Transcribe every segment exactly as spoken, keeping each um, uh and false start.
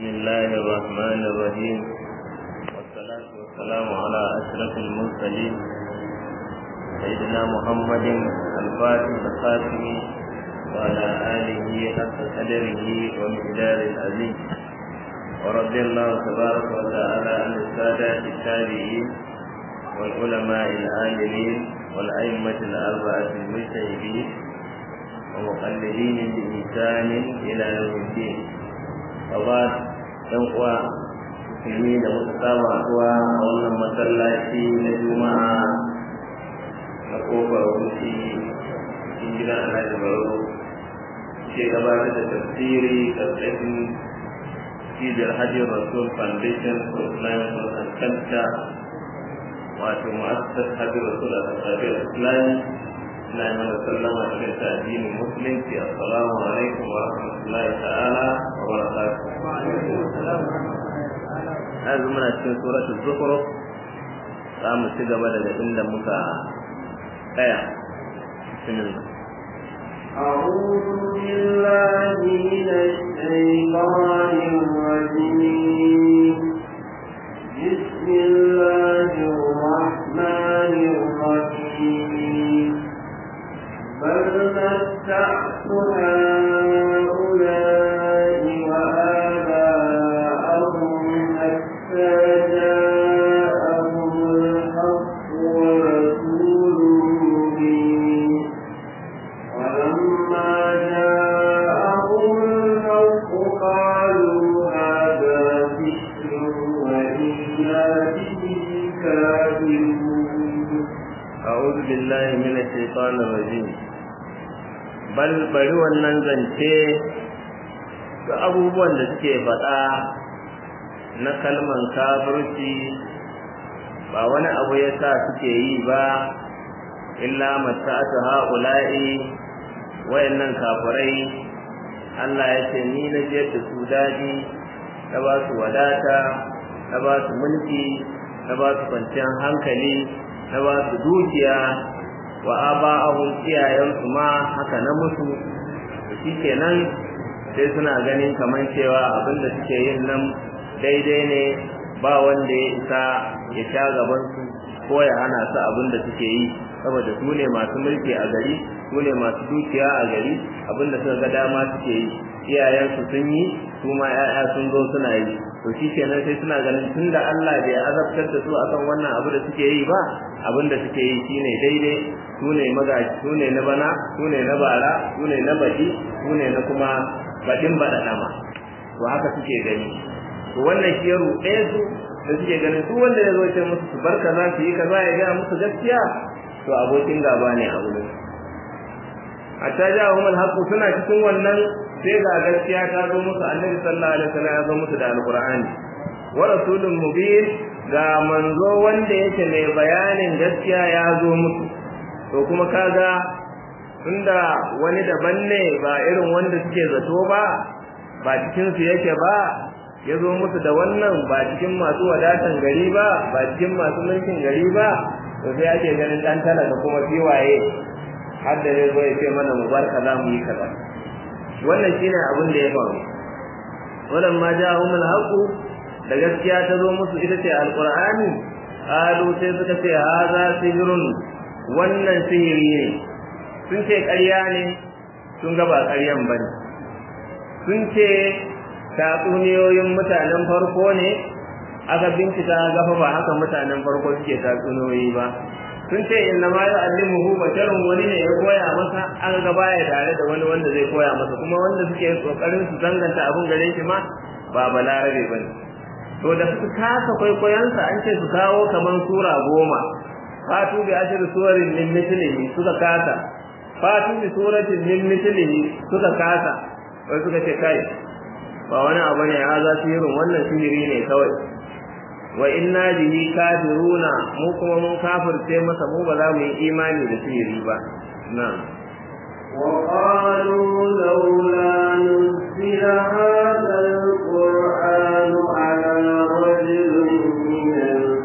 بسم الله الرحمن الرحيم والصلاة والسلام على أشرف المرسلين سيدنا محمد الفاتح الخاتم وعلى آله حق قدره ومقدار العظيم ورضي الله تبارك وتعالى عن السادة التابعين والعلماء العاملين والأئمة الأربعة المجتهدين ومقلدين بإحسان إلى يوم الدين. وبعد ينقوى musulmi da muka saba haɗuwa a wannan masallaci na juma'a na kofar wuce cikin gidan alhaji baro ke gabatar da tafsiri ƙarƙashin cibiyar hajjiyar rasul foundation for islamic and culture wato mu'assasar hajjiyar rasul a tsakiyar islami na yi mana sallama cikin ta addinin musulunci. Assalamu alaikum wa rahmatullahi ta'ala wa barakatuh. yanzu muna cikin suratul zukhruf za mu ci gaba daga inda muka tsaya. bismillah أعوذ بالله من الشيطان الرجيم بسم الله الرحمن الرحيم بل متعت هؤلاء وآباءهم حتى جاءهم الحق ورسول مبين ولما جاءهم الحق قالوا هذا سحر وإنا به كافرون. أعوذ بالله من الشيطان الرجيم bal bari wannan zance ga abubuwan da suke faɗa na kalman kafirci ba wani abu ya sa suke yi ba illa mata'atu ha'ula'i wayannan kafirai Allah ya ce ni na je da su daji na ba su wadata na ba su mulki na ba su kwanciyar hankali na ba su dukiya wa aba'ahum iyayensu ma haka na musu shi kenan sai suna ganin kaman cewa abinda suke yin nan daidai ne ba wanda ya isa ya sha gabansu ko ya hana su abinda suke yi saboda su ne masu mulki a gari su ne masu dukiya a gari abinda suka ga dama suke yi iyayensu sun yi su ma 'ya'ya sun zo suna yi to shi kenan sai suna ganin tunda Allah bai azabtar da su akan wannan abu da suke yi ba abinda suke yi shine daidai su ne magaji su ne na bana su ne na bara su ne na baɗi su ne na kuma baɗin baɗaɗama to haka suke gani to wannan shi ya ruɗe su da suke ganin su wanda ya zo ce musu su bar kaza su yi kaza ya gaya musu gaskiya to abokin gaba ne a wurin hatta ja'ahum al-haqq suna cikin wannan sai ga gaskiya ta zo musu annabi sallallahu alaihi wasallam ya zo musu da alqur'ani wa rasulun mubin ga manzo wanda yake mai bayanin gaskiya ya zo musu to kuma kaga tunda wani daban ne ba irin wanda suke zato ba ba cikin su yake ba ya zo musu da wannan ba cikin masu wadatan gari ba ba cikin masu mulkin gari ba to sai ake ganin dan talaka kuma fiwaye har da zai zo ya ce mana mu barka za mu yi kaza wannan shine abin da ya faru wannan ma ja'ahumul haqu da gaskiya ta zo musu ita ce alqur'ani qalu sai suka ce haza sihrun wannan sihiri ne sun ce ƙarya ne sun ga ba ƙaryan bane sun ce tatsuniyoyin mutanen farko ne aka bincika gafa ba haka mutanen farko suke tatsuniyoyi ba sun ce inna ma yu'allimuhu basharun wani ne ya koya masa an ga baya tare da wani wanda zai koya masa kuma wanda suke kokarin su danganta abun gare shi ma ba balarabe bane to da su kasa kwaikwayansa an ce su kawo kaman sura goma fatu bi ashir suwarin min mithlihi suka kasa fatu bi suratin min mithlihi suka kasa wai suka ce kai ba wani abu ne ya za sihirin wannan sihiri ne kawai wa inna bihi kafiruna mu kuma mun kafirce masa mu ba za mu yi imani da sihiri ba na'am وقالوا لولا نزل هذا القرآن على رجل من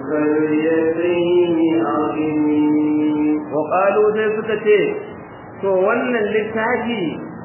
القريتين عظيم وقالوا sai suka ce to wannan littafi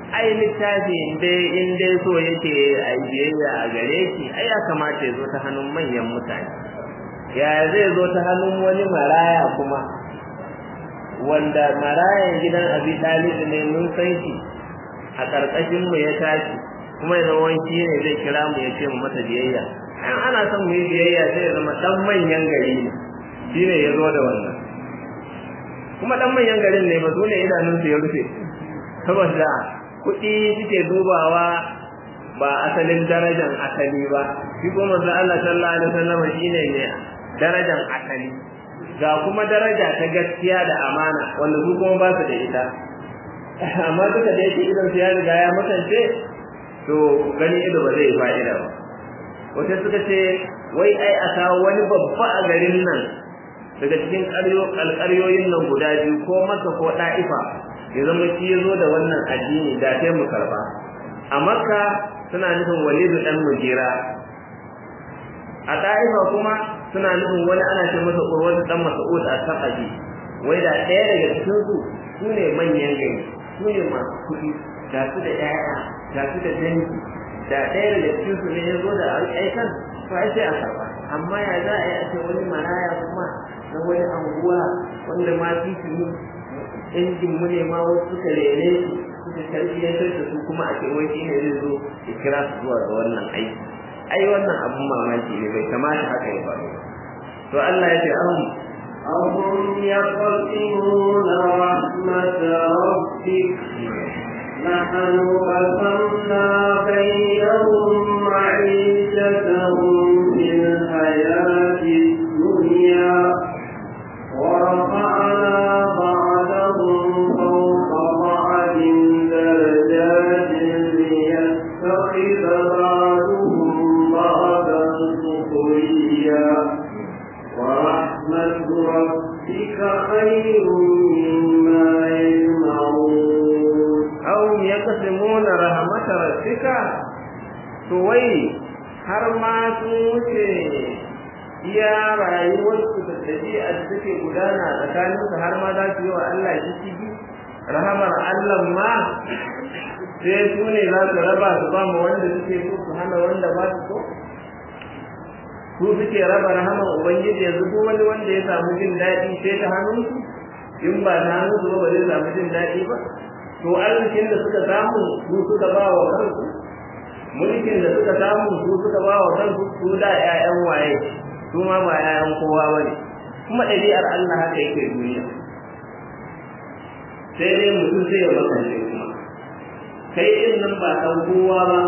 ai littafi dai in dai so yake a biyayya a gare shi ai ya kamata ya zo ta hannun manyan mutane ya zai zo ta hannun wani maraya kuma wanda marayan gidan Abi Talib ne mun san shi a karkashin mu ya tashi kuma ya wanki ne zai kira mu ya ce mu mata biyayya an ana son mu yi biyayya sai ya zama dan manyan gari ne shine ya zo da wannan kuma dan manyan garin ne ba dole idanun su ya rufe saboda kuɗi suke dubawa ba asalin darajar asali ba shi kuma manzo Allah sallallahu alaihi wasallam shine ne darajar asali ga kuma daraja ta gaskiya da amana wanda su kuma ba su da ita amma duka da yake idan su ya riga ya mutance to gani ido ba zai fa'ida ba wata suka ce wai ai a kawo wani babba a garin nan daga cikin alƙaryoyin nan guda biyu ko Makka ko Da'ifa ya zama shi ya zo da wannan addini da sai mu karba a Makka suna nufin Walidu dan Mugira a Da'ifa kuma suna nufin wani ana ce masa Urwatu dan Mas'ud as-Saqafi wai da ɗaya daga cikin su sune manyan gari sune masu kuɗi ga su da ƴaƴa ga su da dangi da ɗaya daga cikin su ne ya zo da aikan to ai sai a karba amma ya za a yi a ce wani maraya kuma na wani anguwa wanda ma titini injin mu ne ma wasu suka lele su suka tarbiyyantar da su kuma a ce wai shi ne zai zo ya kira su zuwa ga wannan aiki ai wannan abun mamaki ne bai kamata haka ya faru to Allah ya ce ahum أهم يقسمون رحمة ربك نحن قسمنا بينهم معيشتهم في الحياة الدنيا ورفعنا بعضهم فوق بعض درجات ليتخذ بعضهم بعضا سخريا ورحمة ربك خير مما يجمعون أهم يقسمون رحمة ربك توي har ma sun wuce iya rayuwarsu da ɗabi'ar da suke gudana tsakaninsu har ma za su yi wa Allah shishigi rahamar Allah ma sai su ne za su raba su ba mu wanda suke so su hana wanda ba su so su suke raba rahamar ubangiji yanzu duk wani wanda ya samu jin daɗi sai ta hannunsu in ba ta hannunsu ba ba zai samu jin daɗi ba to arzikin da suka samu su suka ba wa kansu mulkin da suka samu su suka ba wa kansu su da ƴaƴan waye su ma ba ƴaƴan kowa bane kuma ɗabi'ar Allah haka yake duniya sai dai mutum sai ya makance kuma kai din nan ba ɗan kowa ba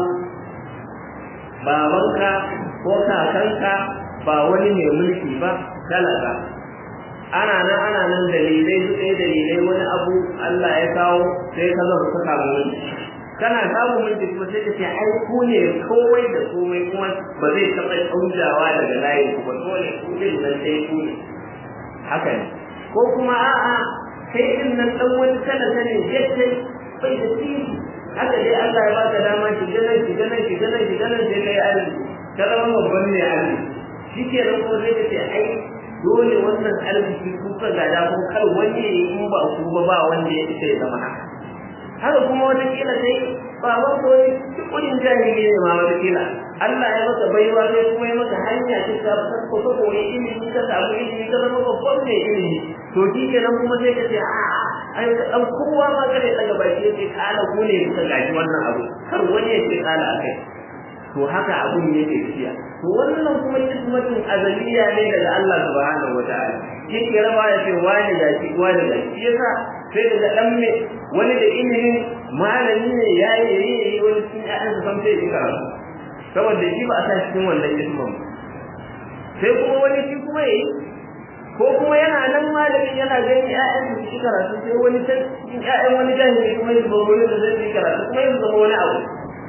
babanka ko kakanka ba wani mai mulki ba talaka ana nan ana nan dalilai su ɗaya dalilai wani abu Allah ya kawo sai ka zama ka samu mulki kana samun mulki kuma sai ka ce ai ku ne komai da komai kuma ba zai taɓa canjawa daga layin ku ba dole ku din nan sai ku ne haka ne ko kuma a'a kai din nan dan wani talaka ne yake bai da titi haka dai Allah ya baka dama ki gana ki gana ki gana ki gana sai kai arziki ka zama babban ne arziki shike nan ko zai ce ai dole wannan arziki ku ka gada ko kar wani in ba ku ba ba wanda ya isa ya zama haka haka kuma wata kila sai ba ba ko kudin jahili ne ma wata kila Allah ya maka baiwa sai kuma ya maka hanya ta ka ko ko ko ilimi ka samu ilimi ka zama babban ne ilimi to kike nan kuma sai ka ce a ai dan kowa ma kare daga baki sai kala ku ne kuka gaji wannan abu kar wani ya ce kala akai to haka abun yake tafiya to wannan kuma kismatin azaliya ne daga Allah subhanahu wataala yake raba ya ce wani gashi wani gashi yasa sai daga dan me wani da ilimin malami ne yayi yayi wani cikin ƴaƴan sa sai ya karatu saboda shi ba a sa cikin wannan kisman sai kuma wani shi kuma yayi ko kuma yana nan malamin yana gani ƴaƴan su cikin karatu sai wani cikin ƴaƴan wani jahili kuma ya zo wani da zai karatu kuma ya zama wani abu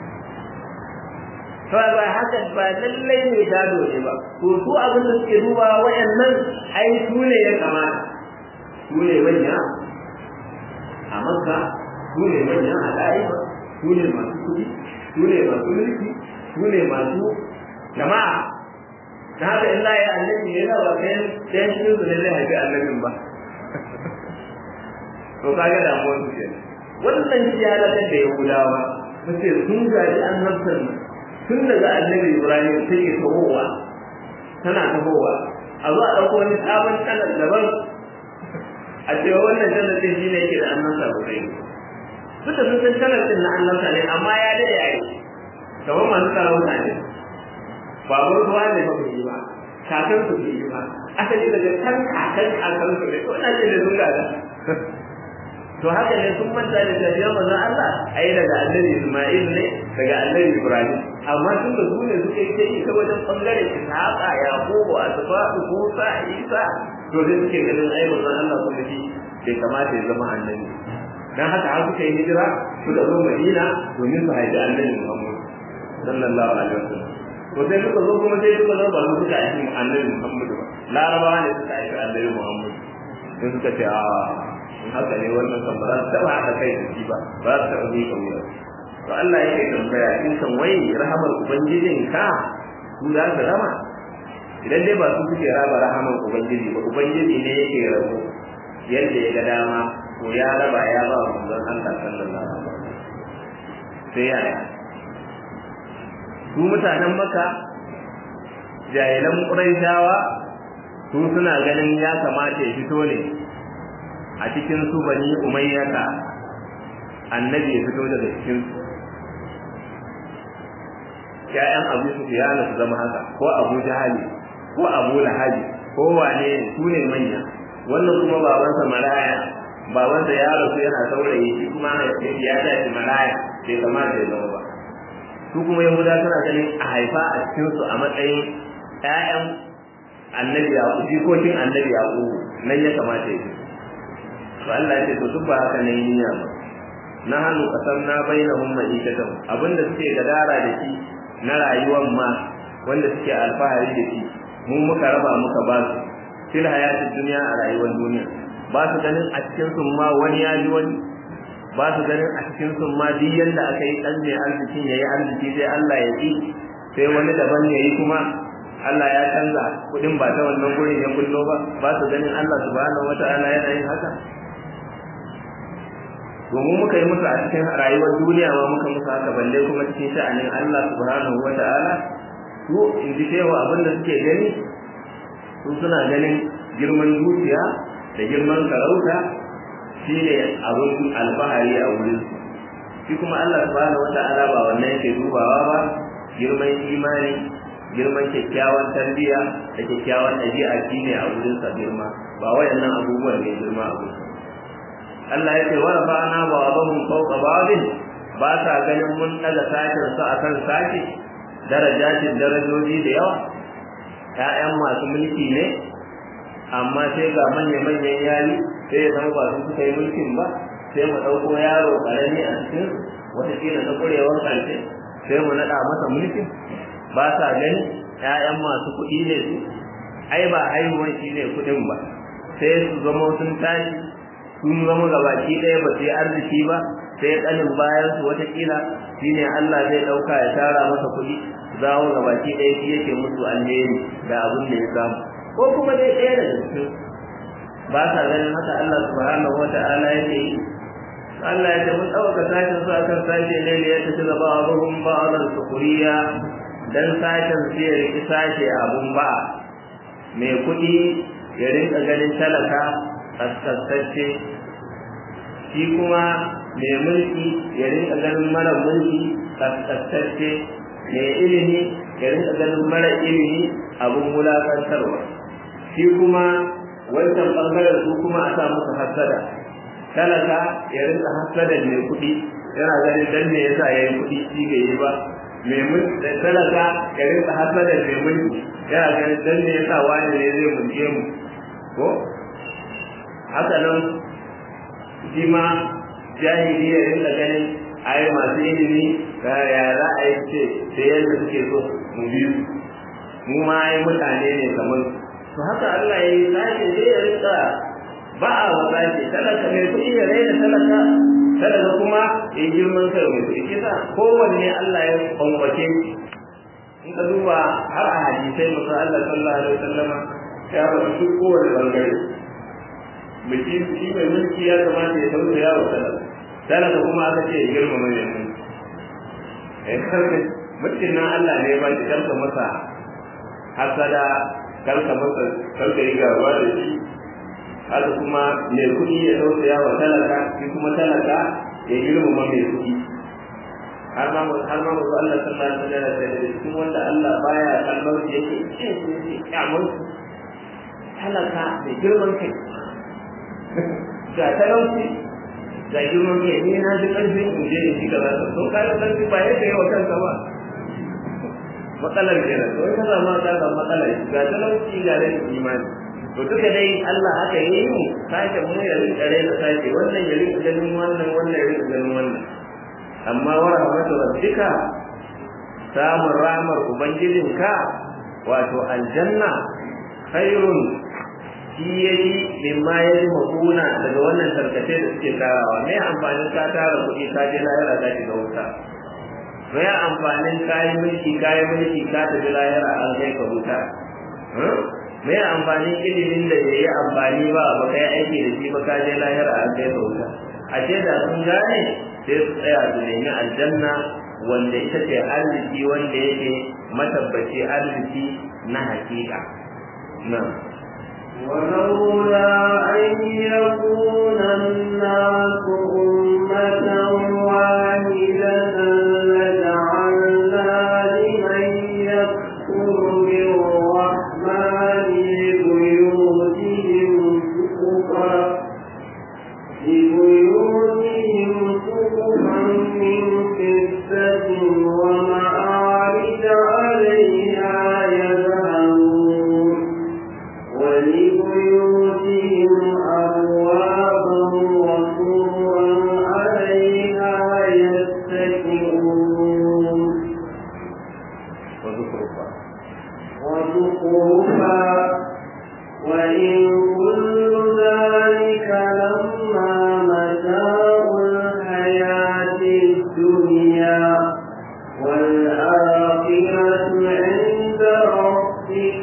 fa ba haka ba lallai ne gado ne ba to su abin da suke duba wayannan ai su ne ya kamata su ne manya a Makka su ne manya a Da'ifa su ne masu kudi su ne masu mulki su ne masu jama'a da haka in za a yi annabi ne da ba kai ɗayan cikin su ne zai haifi annabin ba to kaga damuwar su kenan wannan shi ya halakar da Yahudawa mace sun gaji annabtan nan tun daga annabi Ibrahim take tahowa tana tahowa a zo a ɗauko wani sabon kalar daban a cewa wannan kalar ɗin shi ne ke da annabta ba kai duk da sun san kalar ɗin na annabta ne amma ya daɗe a yi kamar masu sarauta ne babar ruwa ne ba ku yi ba kakan su yi ba asali daga kan kakan kakan su ne ko ina ce da sun gada to haka ne sun manta da tafiyar manzon Allah ai daga annabi Isma'il ne daga annabi Ibrahim amma tun da su ne suka yi kai ta wajen bangaren Ishaqa Yaqubu Asbaqu Musa Isa to sai suke ganin ai manzon Allah kuma shi bai kamata ya zama annabi dan haka har suka yi hijira suka zo Madina domin su haifi annabi Muhammad sallallahu alaihi wasallam to sai suka zo kuma sai suka zo ba su suka haifi annabi Muhammad ba Larabawa ne suka haifi annabi Muhammad sai suka ce a haka ne wannan kan ba za su taba haka kai da shi ba ba su taba yi kauya to Allah yake tambaya in kan wai rahamar ubangijin ka su za su rama idan dai ba su suke raba rahamar ubangiji ba ubangiji ne yake rabo yadda ya ga dama to ya raba ya ba manzon Allah sallallahu alaihi wasallam sai ya su mutanen Makka jahilan Quraishawa su suna ganin ya kamata ya fito ne a cikin su bani umayyata annabi ya fito daga cikin su ƴaƴan Abu Sufyan su zama haka ko Abu Jahali ko Abu Lahabi ko wane su ne manya wannan kuma babansa maraya babansa ya rasu yana saurayi shi kuma ya tashi maraya bai kamata ya zama ba su kuma Yahuda suna ganin a haifa a cikin su a matsayin ƴaƴan annabi Yaqub jikokin annabi Yaqub nan ya kamata ya fito to Allah ya ce to duk ba haka ne niyya ba na hannu kasanna bainahum ma'ikatan abinda suke gadara da shi na rayuwar ma wanda suke alfahari da shi mu muka raba muka ba su fil hayatid dunya a rayuwar duniya ba su ganin a cikin sun ma wani ya ji wani ba su ganin a cikin sun ma duk yanda aka yi dan mai arzikin yayi arziki sai Allah ya yi sai wani daban yayi kuma Allah ya canza kudin ba ta wannan gurin ya kullo ba ba su ganin Allah subhanahu wataala yana yin haka domin muka yi musu a cikin rayuwar duniya ma muka musu haka balle kuma cikin sha'anin Allah subhanahu wata'ala su in ji cewa abin da suke gani su suna ganin girman dukiya da girman sarauta shi ne abin alfahari a wurin su shi kuma Allah subhanahu wata'ala ba wannan yake dubawa ba girman imani girman kyakkyawan tarbiyya da kyakkyawan ɗabi'a shi ne a wurin sa girma ba wayannan abubuwan ne girma a wurin Allah ya ce wa rafa'na ba'dahum fawqa ba'din ba ta ganin mun daga sakin su akan saki darajatin darajoji da yawa ƴaƴan masu mulki ne amma sai ga manya manyan yayi sai ya zama ba su suka yi mulkin ba sai mu dauko yaro karami a cikin wata kila na kurewar karshe sai mu nada masa mulkin ba sa gani ƴaƴan masu kuɗi ne su ai ba haihuwan shi ne kuɗin ba sai su zama sun tashi sun zama gabaki ɗaya ba su yi arziki ba sai ƙanin bayan su watakila shine Allah zai ɗauka ya tara masa kuɗi zawo gabaki ɗaya shi yake musu alheri da abin da ya samu ko kuma dai ɗaya da cikin ba sa ganin haka Allah subhanahu wata'ala yake yi Allah ya ce mun ɗauka sashen su akan sashe ne da ya tafi gaba a ruhun ba'adar sukuriya dan sashen su ya riƙi sashe abun ba mai kuɗi ya rinka ganin talaka kaskantacce shi kuma mai mulki ya rinka ganin mara mulki kaskantacce mai ilimi ya rinka ganin mara ilimi abun wulakantarwa shi kuma wancan bangaren su kuma a sa musu hasada talaka ya rinka hasada mai kuɗi yana ganin dan me yasa yayi kuɗi shi bai yi ba mai mulki talaka ya rinka hasada mai mulki yana ganin dan me yasa wani ne zai mulke mu ko haka nan shi ma jahili ya rinka ganin ai masu ilimi ga ya za a yi ce da yadda suke so mu biyu mu ma ai mutane ne kamar to haka Allah ya yi sake zai ya rinka ba a wa sake talaka mai kuɗi ya raina talaka talaka kuma ya yi girman kai mai kuɗi kisa kowanne Allah ya kwankwace in ka duba har a hadisai masu Allah sallallahu alaihi wasallama ya rasu duk kowane bangare mulki shi mai mulki ya kamata ya tausaya wa talaka talaka kuma aka ce girmama ne eh karka mutum nan Allah ne ba ki karka masa hasada karka masa karka yi gaba da shi haka kuma mai kuɗi ya tausaya wa talaka shi kuma talaka ya girmama mai kuɗi har ma har ma Allah sallallahu alaihi wasallam da cikin wanda Allah baya kallon shi yake ce shi kyamar talaka da girman kai ga talauci ga girman kai ni na ji ƙarfin in je in ci gaba da to kai ƙarfi ba yake yawa kanka ba matsalar kenan to ina ma ka ga matsalar ga talauci ga rashin imani to duka dai Allah haka yayi mu sake mu ya rika raina sake wannan ya rika ganin wannan wannan ya rika ganin wannan amma wa rahmatu rabbika samun rahmar ubangijinka wato aljanna khairun shi yayi mimma yayi makuna daga wannan tarkace da suke tarawa me amfanin ka tara kuɗi ka je lahira ka shiga wuta me amfanin kayi mulki kayi mulki ka tafi lahira an kai ka wuta me amfanin ilimin da yayi amfani ba ba kai aiki da shi ba ka je lahira an kai ka wuta ashe da sun gane sai su tsaya su nemi aljanna wanda ita ce arziki wanda yake matabbaci arziki na hakika na ولولا أن يكون الناس أمة واحدة لجعلنا لمن يكفر بالرحمن لبيوتهم سقفا لبيوتهم سقفا من فضة ومعارج عليها يظهرون ولبيوتهم أبوابا وسررا عليها يتكئون وزخرفا وزخرفا وإن كل ذلك لما متاع الحياة الدنيا والآخرة عند ربك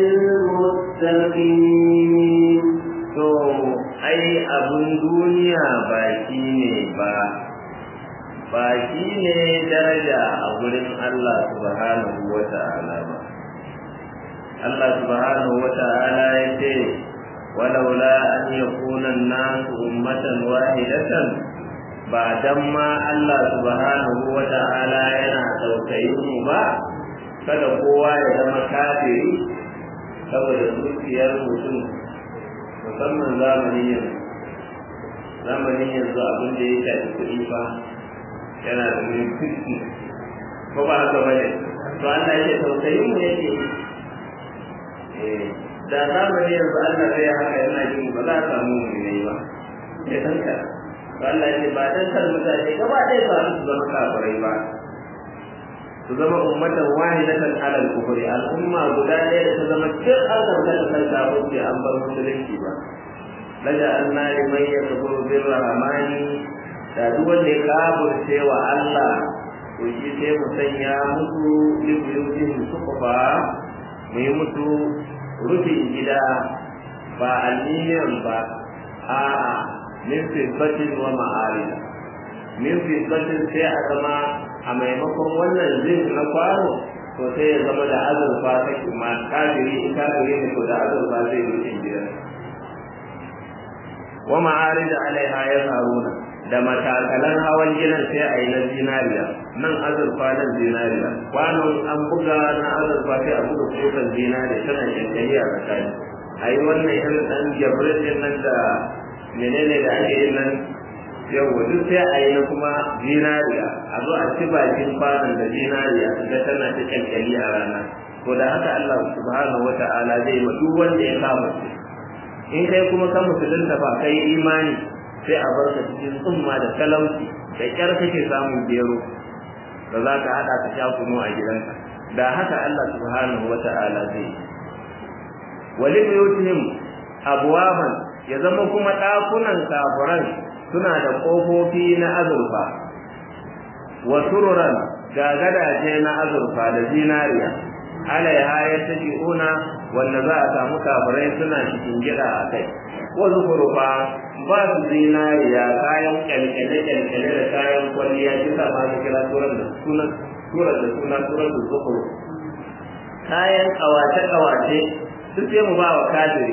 للمتقين. to ai abun duniya ba shi ne ba ba shi ne daraja a gurin Allah subhanahu wa ta'ala ba Allah subhanahu wa ta'ala ya ce walaula an yakuna an-nasu ummatan wahidatan ba dan ma Allah subhanahu wa ta'ala yana tausayin mu ba kada kowa ya zama kafiri saboda zuciyar mutum musamman zamanin yanzu zamanin yanzu abin da ya shafi kuɗi fa yana da muhimmanci ko ba haka bane to Allah yake tausayin mu yake da zamanin yanzu Allah zai haka yana jin ba za a samu ne ba sai tanka to Allah yake ba dan kar mutane gaba ɗaya ba su zama kafirai ba su zama ummatan wahidatan alal kufri al'umma guda ɗaya da ta zama duk an zarta ta kan kafirci an bar musulunci ba laja anna liman yakfuru bir rahmani da duk wanda ya kafirce wa Allah to shi sai mu sanya musu libuyutin suqfa mu yi musu rufin gida ba aliniyan ba a'a min sifatin wa ma'arida min sifatin sai a zama a maimakon wannan zin na kwano to sai ya zama da azurfa ta kuma kafiri in kafiri ne ko da azurfa zai rufin gida wa ma'arida alaiha ya haruna da matakalan hawan gidan sai a yi na zinariya nan azurfa nan zinariya kwanon an buga na azurfa sai a buga kofar zinariya tana shankali a tsakani a yi wannan irin ɗan jabrin nan da menene da ake yin nan yau duk sai a yi na kuma zinariya a zo a ci bakin kwanon da zinariya da tana ta shankali a rana ko da haka Allah subhanahu wa ta'ala zai ma duk wanda ya kama su in kai kuma kan musulunta ba kai imani sai a bar ka cikin tsumma da talauci da kyar kake samun gero da za ka haɗa ka sha kunu a gidanka da haka Allah subhanahu wa ta'ala zai yi wali buyutihim abwaban ya zama kuma ɗakunan kafiran suna da ƙofofi na azurfa wa sururan ga gadaje na azurfa da zinariya alaiha yattaji'una wanda za a samu kafirai suna cikin gida a kai wa zukhrufa ba su zinariya kayan kyalkyale kyalkyale da kayan kwalliya kisa ma su kira surar da sunan surar da sunan surar da zukhruf kayan kawace kawace duk sai mu ba wa kafiri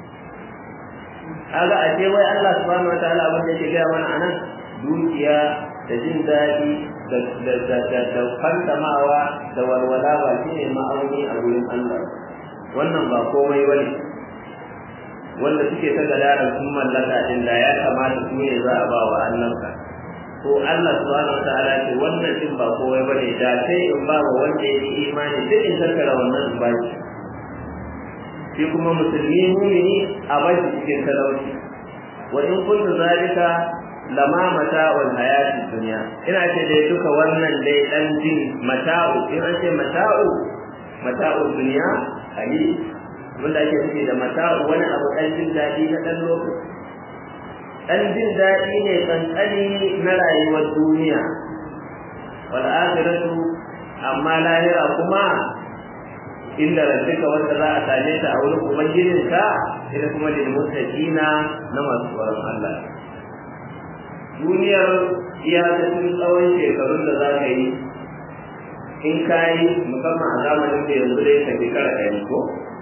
kaga a ce wai Allah subhanahu wataala abin da yake gaya mana anan dukiya da jin daɗi da da da da da fantamawa da walwala ba shine ma'auni a gurin Allah wannan ba komai bane wanda suke ta gadaran sun mallaka din da ya kamata su ne za a ba wa annabka to Allah subhanahu wataala ce wannan din ba komai bane da sai in ba wa wanda yake imani sai in tattara wannan in ba shi shi kuma musulmi mu'mini a bashi cikin talauci wa in kuntu zalika lama mata'ul hayati dunya ina ce dai duka wannan dai dan jin mata'u in an ce mata'u mata'ul dunya ali wanda ake nufi da mata'u wani abu dan jin dadi na dan lokaci dan jin dadi ne kankani na rayuwar duniya wal akhiratu amma lahira kuma inda rabbika wanda za a same ta a wurin ubangijinka ita kuma lil muttaqina na masu tsoron Allah duniyar iyakacin tsawon shekarun da za ka yi in ka yi musamman a zamanin da yanzu dai ka shekara ɗari ko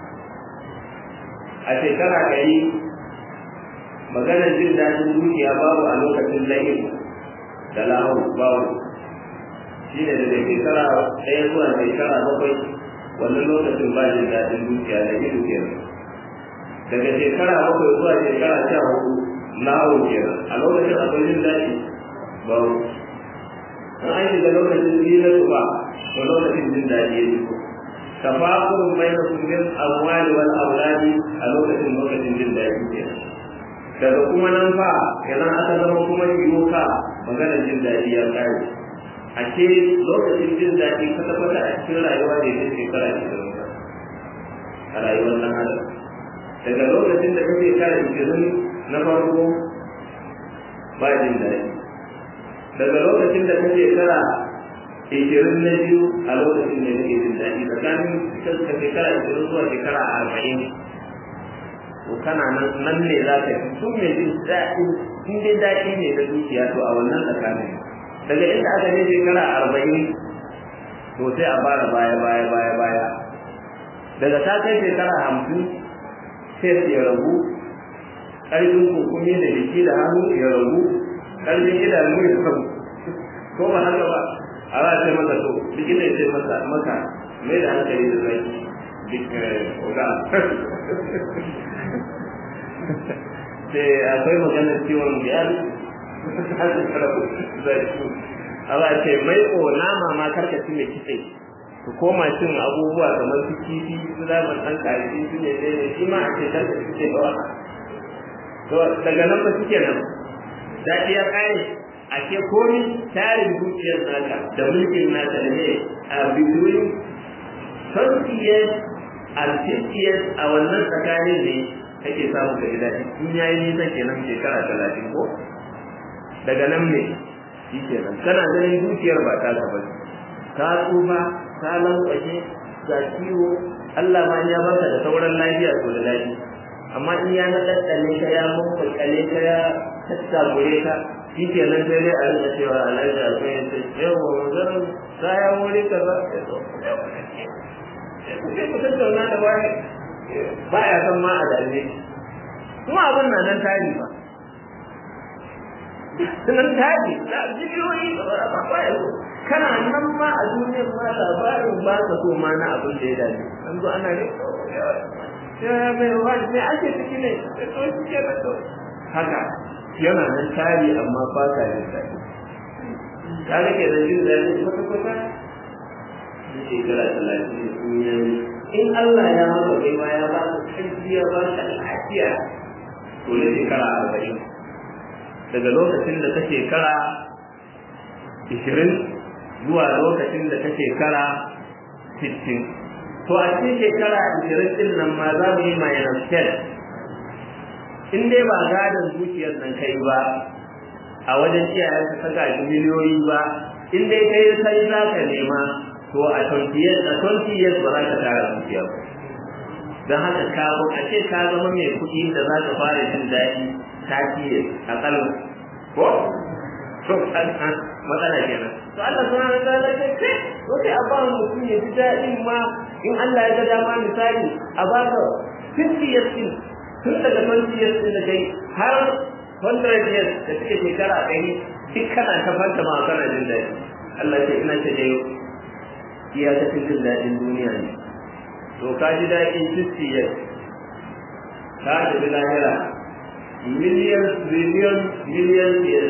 a shekara ɗari maganar jin daɗin dukiya babu a lokacin lahir da lahu babu shi ne daga shekara ɗaya zuwa shekara bakwai wannan lokacin ba jin daɗin dukiya da ido kenan daga shekara bakwai zuwa shekara sha hudu lahu kenan a lokacin akwai jin daɗi babu an an shiga lokacin zilatu ba to lokacin jin daɗi ya shigo tafakurun bainakum bil amwali wal auladi a lokacin lokacin jin daɗi kenan daga kuma nan fa idan aka zama kuma yiwuka maganar jin daɗi ya kare a ce lokacin jin daɗi kwata-kwata a cikin rayuwa da ya shekara ishirin a rayuwar ɗan adam daga lokacin da kake shekara ishirin na farko ba jin daɗi daga lokacin da kake shekara ishirin na biyu a lokacin da kake jin daɗi tsakanin shekara ishirin zuwa shekara arba'in to kana nan nan ne za ka fi sun mai jin daɗi in dai daɗi ne da dukiya to a wannan tsakanin daga inda aka je shekara arba'in to sai a fara baya baya baya baya daga ta kai shekara hamsin sai ya ragu ƙarfin kunkumi da jiki da hannu ya ragu ƙarfin idanu ya ragu ko ba haka ba a za a ce masa to likita ya ce masa maka mai da hankali da zai duk oga sai akwai maganar ciwon biyar Allah ce mai ko nama ma karka ci mai kitse ku koma cin abubuwa kamar su kifi su zaman ɗan ƙarfi su ne ne shi ma a ce karka ci kitse ba to daga nan ba suke nan daɗi ya ƙare a ke komi tarin dukiyar naka da mulkin naka da ne a between twenty years and fifty years a wannan tsakanin ne kake samu ka ji daɗi in yayi nisan kenan shekara talatin ko daga nan ne shi ke nan kana ganin dukiyar ba ta ba ka tsufa ka lankwashe ga ciwo Allah ma ya baka da sauran lafiya to da daɗi amma in ya na ɗaɗɗale ka ya mummuƙale ka ya tattabure ka shi ke nan sai dai a rika cewa alhaji akwai yadda yawa wanzan kayan wuri ka za ka zo sai ku tattauna da wani ba ya san ma a dalilai kuma abin na nan tari ba sunan taji da jibiyoyi ba ba yanzu kana nan ma a duniyar ma labarin ba ka so ma na abin da ya dace an zo ana ne ya mai wani ne ake ciki ne to shi ke da to haka yana nan tari amma ba ka yin daɗi ka rike da jin daɗi kwata kwata da shekara talatin sun yi in Allah ya maka baiwa ya ba ka ƙarfi ya ba ka lafiya to ne shekara arba'in daga lokacin da ta shekara ishirin zuwa lokacin da ta shekara sittin to a cikin shekara ishirin din nan ma za mu yi minus ten in dai ba gadon dukiyar nan kai ba a wajen iyayenka ka gaji miliyoyi ba in dai kai sai za ka nema to to a twenty years a twenty years ba za ka tara dukiya ba don haka kafin a ce ka zama mai kuɗi da za ka fara jin daɗi thirty years akalla ko to matsala kenan to Allah subhanahu wa ta'ala ce ce wace a ba mutum ya ji daɗin ma in Allah ya ga dama misali a ba ka fifty years din tun daga twenty years din da kai har one hundred years da suke shekara ɗari duk kana ta fanta ma kana jin daɗi Allah ce ina ce dai iya ta jin daɗin duniya ne to ka ji daɗin fifty years ka ji lahira millions billions millions years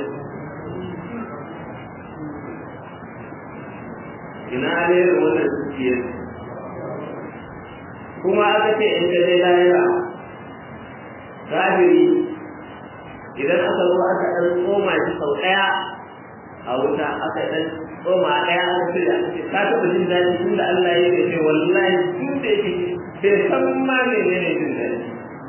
ina ne wannan fifty years kuma aka ce in ka je lahira kafiri idan aka zo aka ɗan tsoma shi sau ɗaya a wuta aka ɗan tsoma ɗaya aka ce aka ce ka taɓa jin daɗi tun da Allah ya ce wallahi tun da yake bai san ma ne ne ne jin daɗi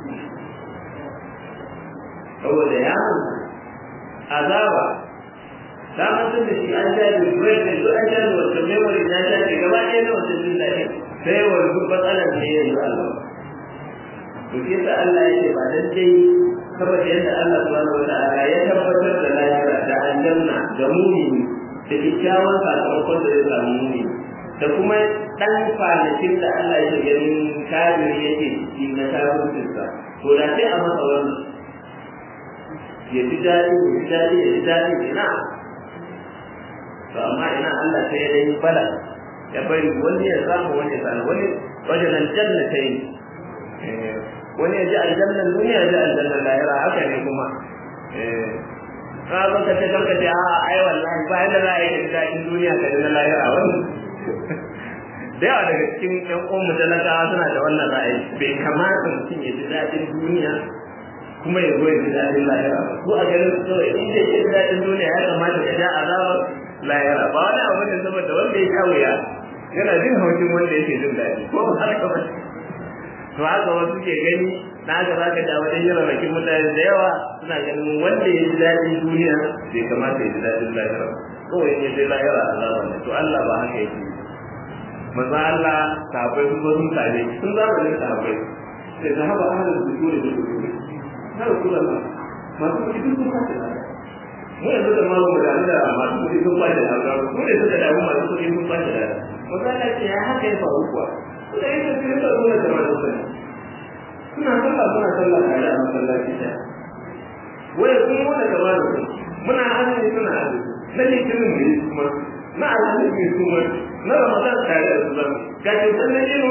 saboda ya azaba ta mutum da shi an jaji break da duk an jaji wata memory na jaji gaba ɗaya na wata jin daɗi sai wani duk matsalar ne ya yi Allah to ke sa Allah ya ce ba dan dai saboda yadda Allah subhanahu wa ta'ala ya tabbatar da lahira da aljanna da mu'mini da kyakkyawan sakamakon da zai samu mu'mini da kuma dan kwanakin da Allah ya ganin kafiri yake ciki na kafircinsa to da sai a masa wannan ya ji daɗi ya ji daɗi ya ji daɗi ina to amma ina Allah sai ya dai bala ya bari wani ya samu wani ya samu wani wajen aljanna ta yi wani ya ji aljannan duniya ya ji aljannan lahira haka ne kuma ka zo ka ce kanka ce a ai wallahi ba yadda za a yi da daɗin duniya ka ji na lahira wani da yawa daga cikin ƴan uwanmu talakawa suna da wannan ra'ayi bai kamata mutum ya ji daɗin duniya kuma ya zo ya ji daɗin lahira ba ko a ganin so in dai ya ji daɗin duniya ya kamata ya ja azabar lahira ba wani abu ne saboda wanda ya sha wuya yana jin haushin wanda yake jin daɗi ko ba haka ba to haka wasu ke gani na haka za ka ja wajen yin rarrakin mutane da yawa suna ganin wanda ya ji daɗin duniya bai kamata ya ji daɗin lahira kawai in ya je lahira azaba ne to Allah ba haka yake maza Allah sahabbai sun zo sun tare sun zama ne sahabbai sai da haɓa ahalin su dole da dole na rasulullah masu kuɗi duk sun kwace da mu yanzu da mamu mu damu da masu kuɗi sun kwace da haka mu ne suka damu masu kuɗi sun kwace da maza Allah ce ya haka ya faru kuwa suka yi tafiye da zuwa da masu kuɗi suna sallah suna sallah tare a masallaci ta wai kun wanda gaba da su muna azumi suna azumi na litinin ne kuma na alhamis ne kuma na ramadan tare da su zama ga kyautar na jino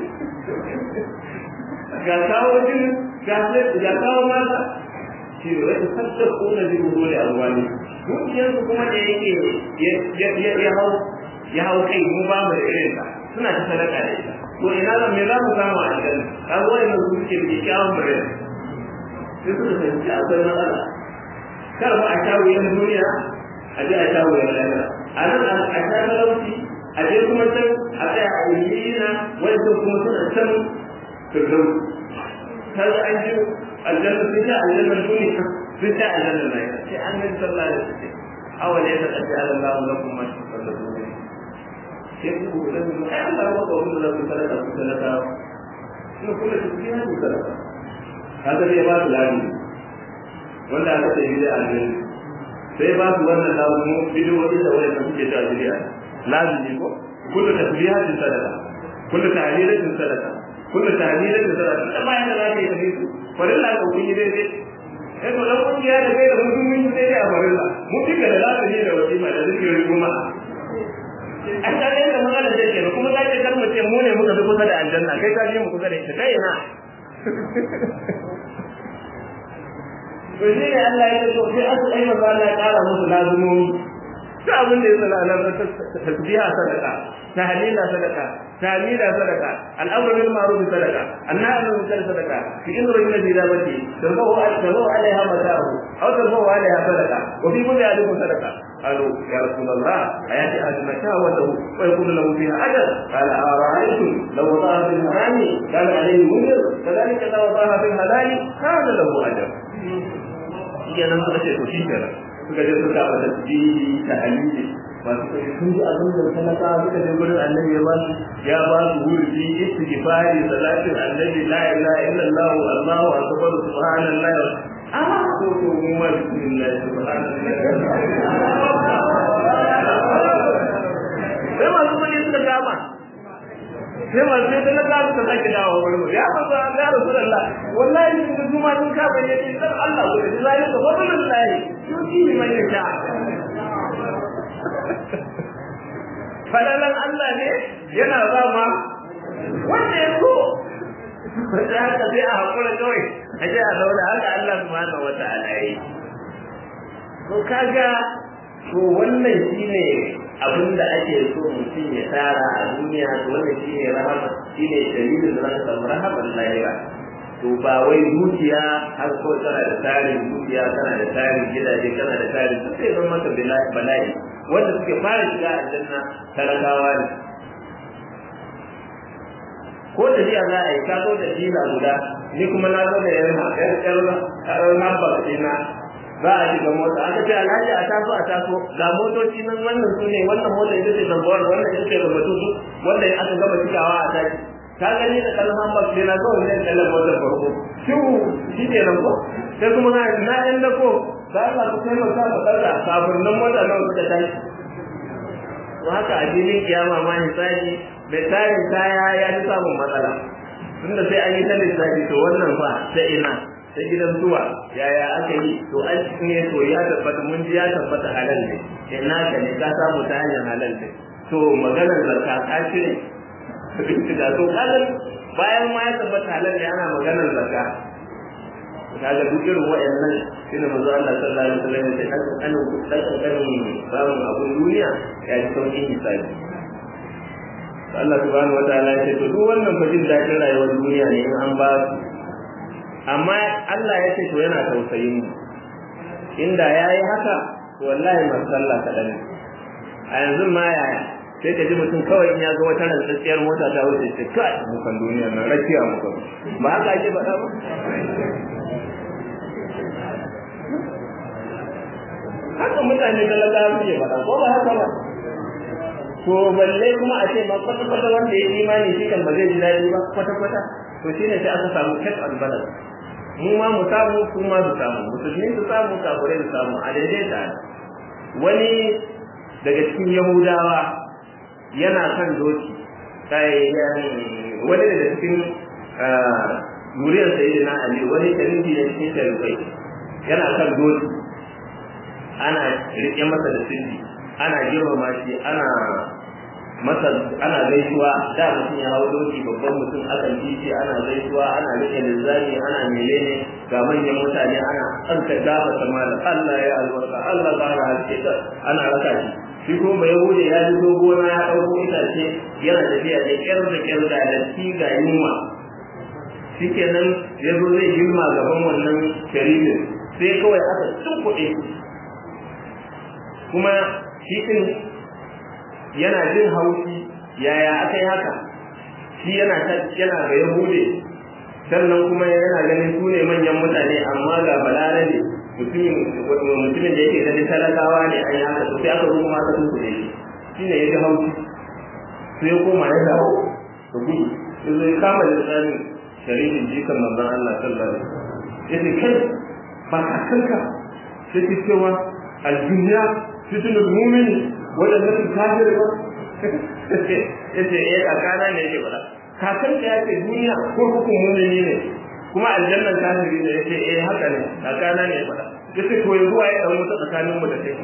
ga kawo jini ga kawo mata shi ne wata sassa kuna jini dole a ruwa ne dukiyarsu kuma da yake ya hau kai mu ba mu da irin ta suna ta sadaka da ita to ina zan me za mu samu a cikin ka zo ina su suke da kyawun bare sai suka fahimci akwai matsala kar ba a shawo yan duniya a je a shawo yan lahira a nan a sha talauci a je kuma can a tsaya a yiyina wanda kuma suna can firgau kaga an ji aljanna sun sha aljanna duniya sun sha aljanna lahira sai an yi sallah da su ce awal ya taƙaddi Allah lakum ma tafaddalu sai ku da mu ai Allah ya ba mu da ku sadaka ku sadaka ina kula da kiyama ku sadaka kaga dai ba su ladi wanda aka ce bid'a aljanna sai ba su wannan lawo mu bid'o'i da wanda suke ta bid'a lazimi ko kullu tasbihatin sadaka kullu tahlilatin sadaka kullu tahlilatin sadaka da bayan da zaka yi tafi su farilla ga wani dai dai eh to dan kungiya da kai da mutum mun sai dai a farilla mu kika da lazimi da wasima da zikirin kuma a tare da magana da ke kuma za ka kar mu ce mu ne muka fi kusa da aljanna kai ka je mu kusa da ita kai ina to shi ne Allah ya ce sai asu ai manzo Allah ya kara musu lazumomi ta abin da ya sala Allah tasbiha sadaka tahlila sadaka tamila sadaka al'amru bil ma'ruf sadaka annahi anil munkar sadaka fi inri min bidawati tabawu tabawu alaiha mata'u aw tabawu alaiha sadaka wa fi kulli alikum sadaka qalu ya rasulullah ayati ajmaka wa lahu wa yakunu lahu fiha ajr qala ara'aytum law wada'a fil harami kana alayhi munir kadhalika law wada'a fil halali kana lahu ajr kenan suka ce to shi kenan suka je suka ba tasbihi tahlili masu kai sun ji abin da talaka suka je gurin annabi ya ba su ya ba su wurdi istighfari salatin annabi la ilaha illallah allahu akbar subhanallah ah to to mu ma bismillah subhanallah sai masu kudi suka gama sai masu sai talaka suka sake dawo wurin ya manzo an ga rasulullah wallahi sun kuma sun ka bayyana dan Allah ko da zalika fadlullahi yuti man yasha falalan Allah ne yana zama wanda ya so da haka sai a hakura kawai a ji a zauna haka Allah subhanahu wata'ala yi to kaga to wannan shine abin da ake so mutum ya tara a duniya to wannan shine rahama shine dalilin da zaka samu rahamar lahira to ba wai dukiya har ko kana da tarin dukiya kana da tarin gidaje kana da tarin duk sai zama maka bala'i wanda suke fara shiga aljanna talakawa ne ko da jiya za a yi ka zo da jila guda ni kuma na zo da yarma yarma yarma ba ina za a shiga mota aka ce alhaji a taso a taso ga motoci nan wannan su ne wannan mota ita ce zambuwar wannan ita ce rubutu wanda aka gama cikawa a tashi ka gani da kallon hambak ne na kawai ne kallon motar farko shi shi ne nan ko sai kuma na na yan da ko da Allah ku kai maka mu tsara kafin nan mota nan suka tashi to haka a filin kiyama ma hisabi bai tare kaya ya ji samun matsala tunda sai an yi ta lissafi to wannan fa sai ina sai gidan zuwa yaya aka yi to an ne to ya tabbata mun ji ya tabbata halal ne ina ka ne ka samu ta hanyar halal ne to maganar zakka ka cire da to kaga bayan ma ya tabbata halal ne ana maganar zakka kaga duk irin wayannan shine manzo Allah sallallahu alaihi wasallam ya ce dan kan dan kan babu abun duniya ya ji sauƙin hisabi Allah subhanahu wataala ya ce to duk wannan fadin daɗin rayuwar duniya ne in an ba su amma Allah ya ce to yana tausayin mu inda yayi haka to wallahi masalla kadan a yanzu ma yaya sai ka ji mutum kawai in ya ga wata rantsiyar mota ta wuce ce kai mu kan duniya nan rakiya mu kan ba haka ake faɗa ba haka mutane talakawa suke faɗa ko ba haka ba to balle kuma a ce ma kwata kwata wanda ya imani shi kan ba zai ji daɗi ba kwata kwata to shine sai aka samu check and balance mu ma mu samu su ma su samu musulmi su samu kafirai su samu a daidaita wani daga cikin yahudawa yana kan doki sai wani daga cikin zuriyar sayyidina ali wani tarihi ne cikin tarihi yana kan doki ana rike masa da sirri ana girmama shi ana masa ana gaisuwa da mutum ya hawo doki babban mutum akan ji shi ana gaisuwa ana rike linzami ana menene ga manyan mutane ana tsanta gafa sama da Allah ya albarka Allah ba ra halke ana raka shi shi ko mai wuce ya ji gona ya dauko itace yana tafiya da kyar da kyar da latti ga yunwa shikenan yazo zai girma gaban wannan shari'in sai kawai aka tunkuɗe kuma shi din yana jin haushi yaya aka yi haka shi yana yana ga yahude sannan kuma yana ganin su ne manyan mutane amma ga balarabe mutumin mutumin da yake ganin talakawa ne an yi haka to sai aka zo kuma aka tunkuɗe shi shi ne ya ji haushi sai ya koma ya dawo da gudu ya zo ya kama da tsarin shari'in jikan manzon Allah sallallahu alaihi wasallam ya ce kai ba ka kanka sai ki cewa al-dunya fitunul mu'mini wadannan kafir ba yace eh kakana ne yake bada kakan ka yake duniya ko hukun mu'mini ne kuma aljannan kafiri ne yace eh haka ne kakana ne bada yace to yanzu ai dan mutu tsakanin mu da kai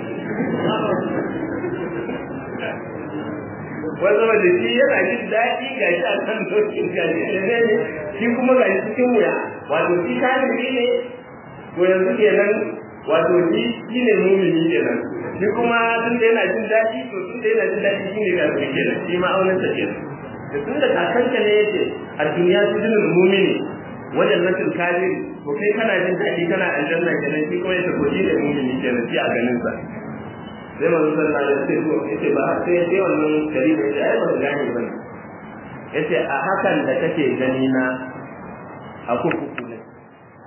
wanda da shi yana jin daɗi ga shi a kan dokin gaji ne shi kuma ga shi cikin wuya wato shi kafiri ne to yanzu kenan wato shi shine mu'mini kenan shi kuma tun da yana jin daɗi to tun da yana jin daɗi shi ne kafin kenan shi ma auren sa kenan da tun da kakanka ne yace a duniya su dinin mu'mini wajen nasin kafiri to kai kana jin daɗi kana aljanna kenan shi kuma yace ko shi ne mu'mini kenan shi a ganin sa sai manzo sallallahu alaihi wasallam yace ba sai sai wannan shari'a yace ai ban gane ba yace a hakan da kake gani na a kurkuku ne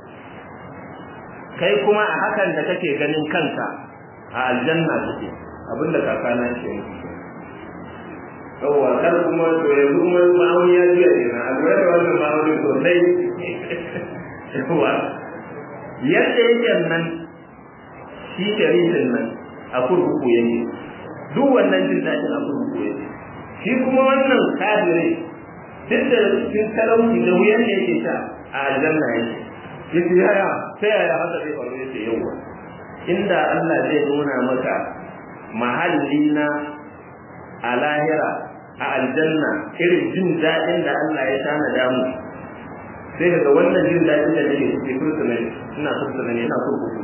kai kuma a hakan da kake ganin kanka a aljanna kake abinda kakana ke musu yawwa kar kuma to yanzu kuma ma'auni ya juya ne a lura da wannan ma'auni sosai yawwa yadda yake nan shi sharifin nan a kurkuku yake duk wannan jin daɗin a kurkuku yake shi kuma wannan kafirai duk da cikin talauci da wuyan da yake sha a aljanna yake yace yaya ta yaya haka zai faru yace yawwa inda Allah zai nuna maka mahalli na a lahira a aljanna irin jin daɗin da Allah ya tanada mu sai daga wannan jin daɗin da nake cikin fursuna ina fursuna ne ina kurkuku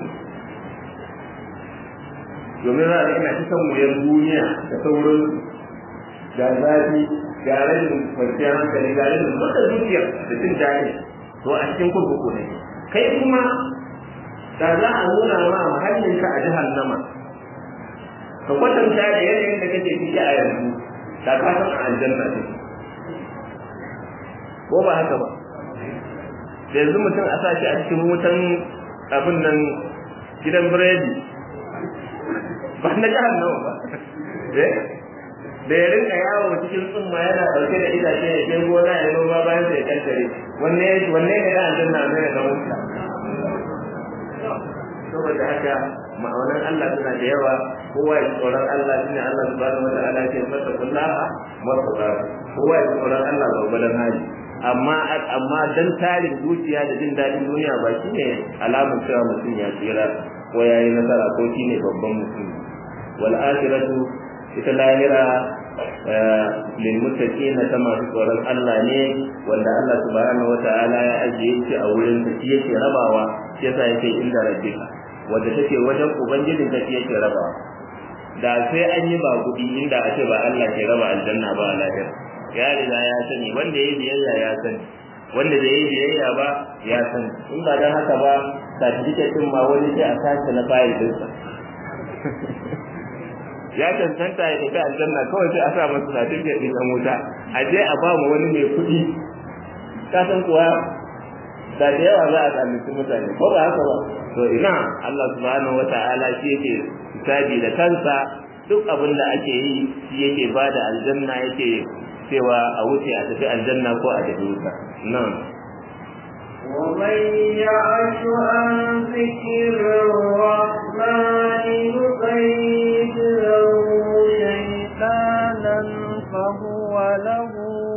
domin za a ina cikin wuyan duniya da sauran ga zafi ga rashin kwanciyar hankali ga rashin wata zuciya da jin daɗi to a cikin kurkuku ne kai kuma da za a nuna ma mahallinka a jahannama ka kwatanta da yanayin da kake ciki a yanzu da ka san a aljanna ne ko ba haka ba da yanzu mutum a sa shi a cikin wutan abin nan gidan biredi ba na jahannama ba da ya rinka yawo cikin tsumma yana ɗauke da itace ya kai gona ya noma bayan sai kankare wanne wanne ne da aljanna ne da wuta saboda haka ma'aunan Allah suna da yawa kowa ya tsoron Allah shine Allah subhanahu wa ta'ala ya ce masa kullaha masara kowa ya tsoron Allah gurbadan hali amma amma dan tarin zuciya da jin dadin duniya ba shine alamun cewa mutum ya tsira ko yayi nasara ko shine babban mutum wal akhiratu ita lahira lil muttaqina kama tsoron Allah ne wanda Allah subhanahu wa ta'ala ya ajiye shi a wurin da yake rabawa yasa yake inda rabbika wanda take wajen ubangijin ta yake raba da sai an yi ba gudi inda a ce ba Allah ke raba aljanna ba lahira ya riga ya sani wanda yayi biyayya ya sani wanda bai yi biyayya ba ya sani in ba dan haka ba certificate din ma wani sai a sace na file din sa ya tantanta ya tafi aljanna kawai sai a sa masa certificate din wuta a je a ba mu wani mai kuɗi ka san kuwa da yawa za a tsammaci mutane ko ba haka ba to ina Allah subhanahu wata'ala shi yake hisabi da kansa duk abin da ake yi shi yake bada aljanna yake cewa a wuce a tafi aljanna ko a tafi wuta na'am ومن يعش عن ذكر الرحمن نقيض له شيطانا فهو له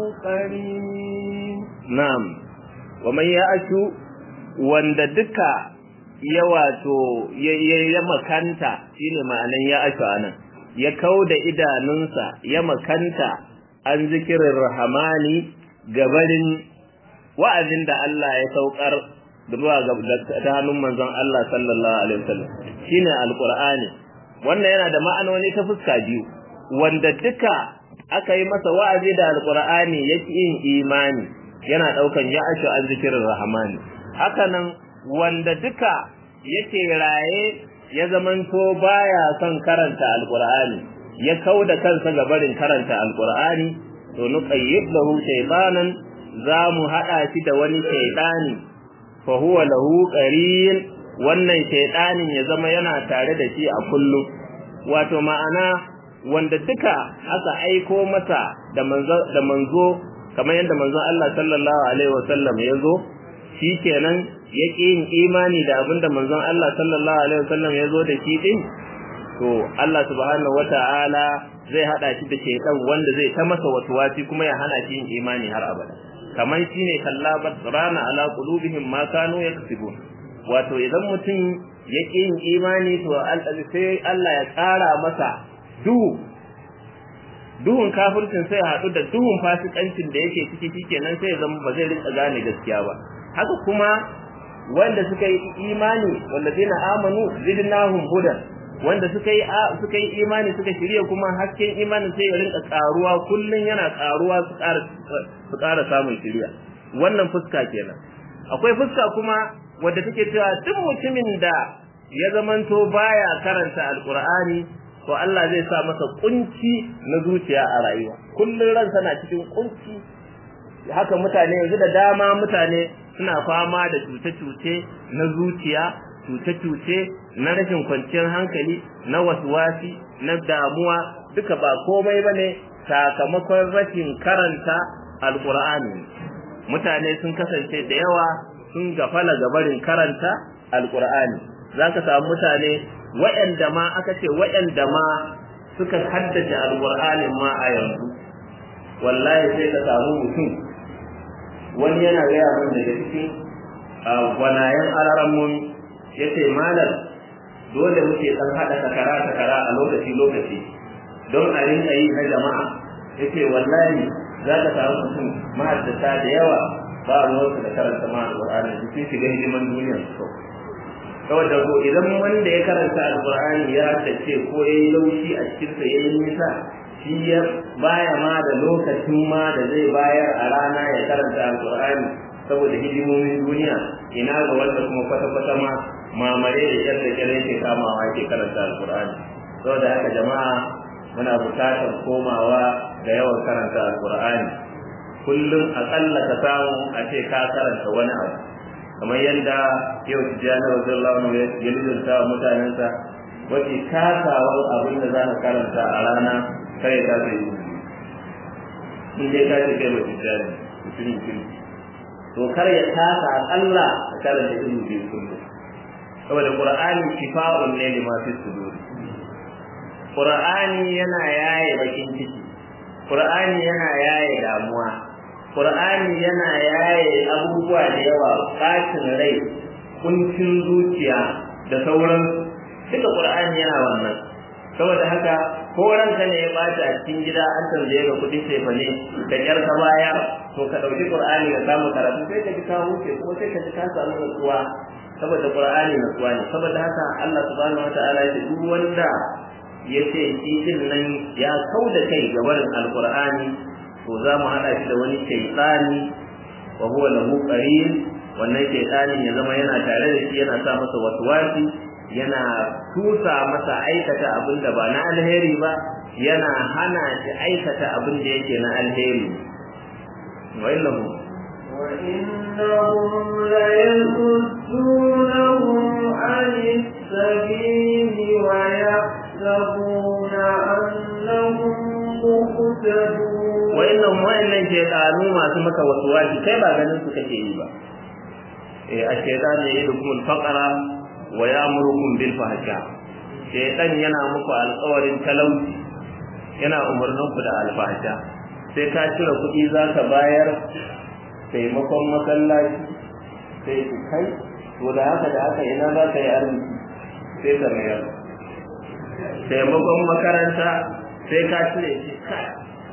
قرين نعم ومن يعش wanda duka ya wato ya makanta shine ma'anan ya ashu anan ya kauda idanunsa ya makanta an zikirin rahmani gabarin wa'azin da Allah ya saukar zuwa ga ta hannun manzon Allah sallallahu alaihi wasallam shine alqur'ani wannan yana da ma'anoni ta fuska biyu wanda duka aka yi masa wa'azi da alqur'ani yake yin imani yana daukan ya ashu an zikirin rahmani haka nan wanda duka yake raye ya zamanto baya son karanta alqur'ani ya kauda kansa ga barin karanta alqur'ani to nuqayyid lahu shaytanan zamu hada shi da wani shaytani fa huwa lahu qarin wannan shaytanin ya zama yana tare da shi a kullum wato ma'ana wanda duka aka aiko masa da manzo da manzo kamar yadda manzo Allah sallallahu alaihi wasallam ya zo shikenan yake yin imani da abinda manzon Allah sallallahu alaihi wasallam ya zo da shi din to Allah subhanahu wataala zai hada shi da shaytan wanda zai ta masa waswasi kuma ya hana shi yin imani har abada kamar shine kallabat rana ala qulubihim ma kanu yaksubun wato idan mutum yake yin imani to sai Allah ya tsara masa duhu duhun kafircin sai hadu da duhun fasikancin da yake ciki shikenan sai zama ba zai rinka gane gaskiya ba haka kuma wanda suka yi imani wallazina amanu zidnahum hudan wanda suka yi suka yi imani suka shirye kuma hasken imani sai ya rinka karuwa kullun yana karuwa su ƙara su ƙara samun shiriya wannan fuska kenan akwai fuska kuma wanda take cewa duk mutumin da ya zamanto baya karanta alqur'ani to Allah zai sa masa kunci na zuciya a rayuwa kullun ransa na cikin kunci haka mutane yanzu da dama mutane suna fama da cuce-cuce na zuciya cuce-cuce na rashin kwanciyar hankali na waswasi na damuwa duka ba komai bane sakamakon rashin karanta alqur'ani mutane sun kasance da yawa sun gafala gabarin karanta alqur'ani zaka samu mutane waɗanda ma aka ce waɗanda ma suka haddace alqur'anin ma a yanzu wallahi sai ka samu mutum wani yana gaya min daga cikin gwanayen alarammomi ya ce malam dole muke ɗan haɗa takara takara a lokaci lokaci don a rinka yi na jama'a ya ce wallahi za ka samu mutum mahaddata da yawa ba ruwansu da karanta ma alƙur'ani sun shiga hidiman duniya su saboda ko idan wanda ya karanta alƙur'ani ya haddace ko ya yi laushi a cikinsa ya yi nisa shi ya baya ma da lokacin ma da zai bayar a rana ya karanta alƙur'ani saboda hidimomin duniya ina ga wanda kuma kwata-kwata ma mamare da kyar da kyar yake kamawa yake karanta alƙur'ani saboda haka jama'a muna buƙatar komawa da yawan karanta alƙur'ani kullum aƙalla ka samu a ce ka karanta wani abu kamar yadda yau tijjani radiyallahu anhu ya lulunta wa mutanensa wace kasawar abin da za ka karanta a rana kai ka zai yi in dai ka ce kai mai tijjani mutumin kirki to kar ya kasa aƙalla a karanta ilmi biyu kullum saboda qur'ani shifa'un ne lima fi sudur qur'ani yana yaye bakin ciki qur'ani yana yaye damuwa qur'ani yana yaye abubuwa da yawa bacin rai kuncin zuciya da sauran duka qur'ani yana wannan saboda haka ko ranka ne ya bata a cikin gida an tambaye ga kudi sefa ne da kyar ka baya to ka dauki qur'ani ka samu karatu sai ka ji ka huce kuma sai ka ji ka samu nutsuwa saboda qur'ani nutsuwa ne saboda haka Allah subhanahu wataala ya ce duk wanda ya ce shi din nan ya kauda kai ga barin alqur'ani to za mu hada shi da wani shaytani wa huwa lahu qarin wannan shaytani ya zama yana tare da shi yana sa masa waswasi yana tusa masa aikata abin da ba na alheri ba yana hana shi aikata abin da yake na alheri wa illahu wa innahum la yasuddunahum 'anis sabili wa yahsabuna annahum muhtadun wa innahum wa'annan shaytanu masu maka waswasi kai ba ganin su kake yi ba eh a shaytanu yadukumul faqra wa ya'murukum bil fahsha shaytan yana muku alƙawarin talauci yana umurnin ku da alfahsha sai ka cire kuɗi zaka bayar taimakon masallaci sai ki kai to da haka da haka ina za ka yi arziki sai ka mayar taimakon makaranta sai ka cire shi kai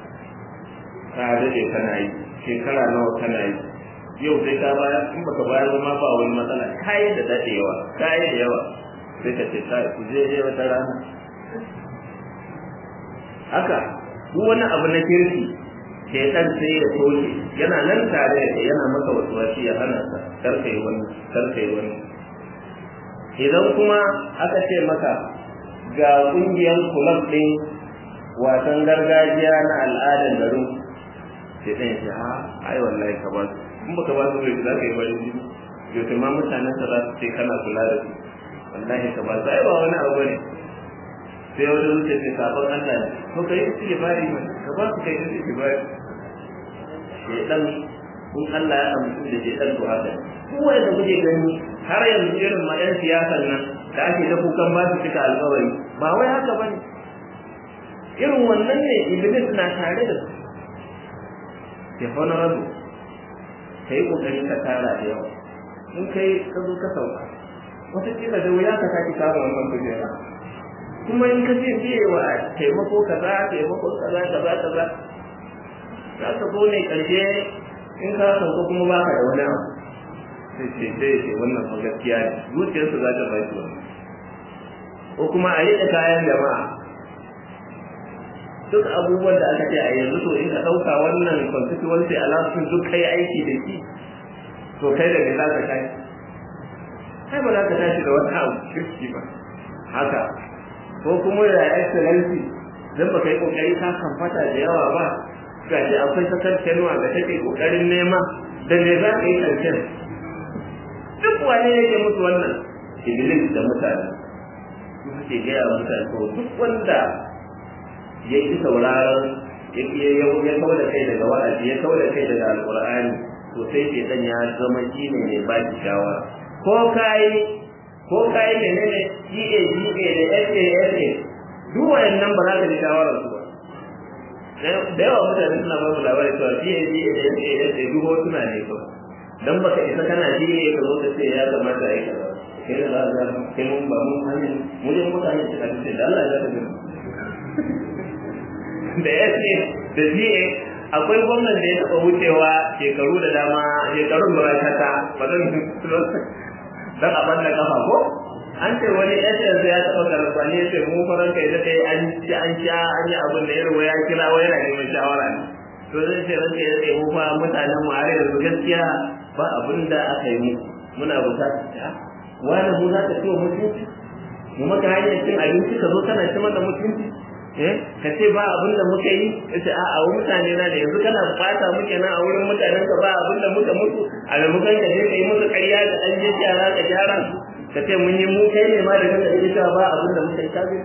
ka dade kana yi shekara nawa kana yi yau sai ka bayar in baka bayar ma ba wani matsala kai da dadewa kai da yawa sai ka ce kai ku je je wata rana haka duk wani abu na kirki ke dan sai ya toke yana nan tare da yana maka waswasi ya hana ka karkai wani karkai wani idan kuma aka ce maka ga kungiyar club din wasan gargajiya na al'adar garin sai dan ya ha ai wallahi ka ba in baka ba su za ka yi farin jini yau kai ma mutanen sa za su ce kana kula da su wallahi ka ba su ai ba wani abu ne sai wani zuce ce sabon Allah ne to kai su ke bari mai ka ba su kai su ke bari shedan kun Allah ya amince da shedan to haka ko wanda kuke gani har yanzu irin ma yan siyasan nan da ake da kukan ba su cika alƙawari ba wai haka bane irin wannan ne iblis na tare da su ya fa na rabu kai kokari ka tara da yawa in kai ka zo ka sauka wata kila da wuya ka saki samu wannan kujera kuma in ka ce cewa taimako kaza taimako kaza kaza kaza za ka zo ne karshe in ka sauka kuma ba ka da wani abu sai ce sai ce wannan fa gaskiya ne zuciyarsu za ta bai su ko kuma a riƙe kayan jama'a duk abubuwan da aka ce a yanzu to in ka ɗauka wannan constituency alasun duk kai aiki da shi to kai da me za ka tashi kai ba za ka tashi da wata abu kirki ba haka ko kuma da excellency dan baka yi kokari ka kamfata da yawa ba ga shi akwai sakar kenuwa da take kokarin nema da me za ka yi karshen duk wani yake musu wannan iblis da mutane su suke gaya mutane ko duk wanda ya ki sauraron ya ya kawo da kai daga wa'azi ya kawo da kai daga alqur'ani to sai ke dan ya zama shi ne mai ba ki shawara ko kai ko kai ne ne G A G A da S A S A duk wayannan ba za ka ji shawarar su ba da yawa mutane suna ba mu labarin cewa G A G A da S A S A duk hotuna ne ko dan baka isa kana ji ne ka zo ka ce ya kamata ai kaza kai da za ka kai mun ba mun hanyar mu ne mutane da ka ce da Allah ya ta gani da S A da G A akwai gwamnan da ya taɓa wucewa shekaru da dama shekarun murakata ba zan dan a banda kafa ko an ce wani S A ya taɓa karfa ne sai mu faran kai da kai an ci an sha an yi abin da irin ya kira wai yana neman shawara ne to zai ce ranke da kai mu fa mutanen mu are yanzu gaskiya ba abin da aka yi mu muna bukatar ta wani mu za ta ciwo mutunci mu maka hanyar cin abinci ka zo kana ci mata mutunci eh ka ce ba abin da muka yi kace a a mutane na da yanzu kana fata muke nan a wurin mutanen ka ba abin da muka mutu a maimakon ka je kai musu ƙarya da an je yara ka gyara ka ce mun yi mu kai ne ma da kanka ita ba abin da muka yi kabe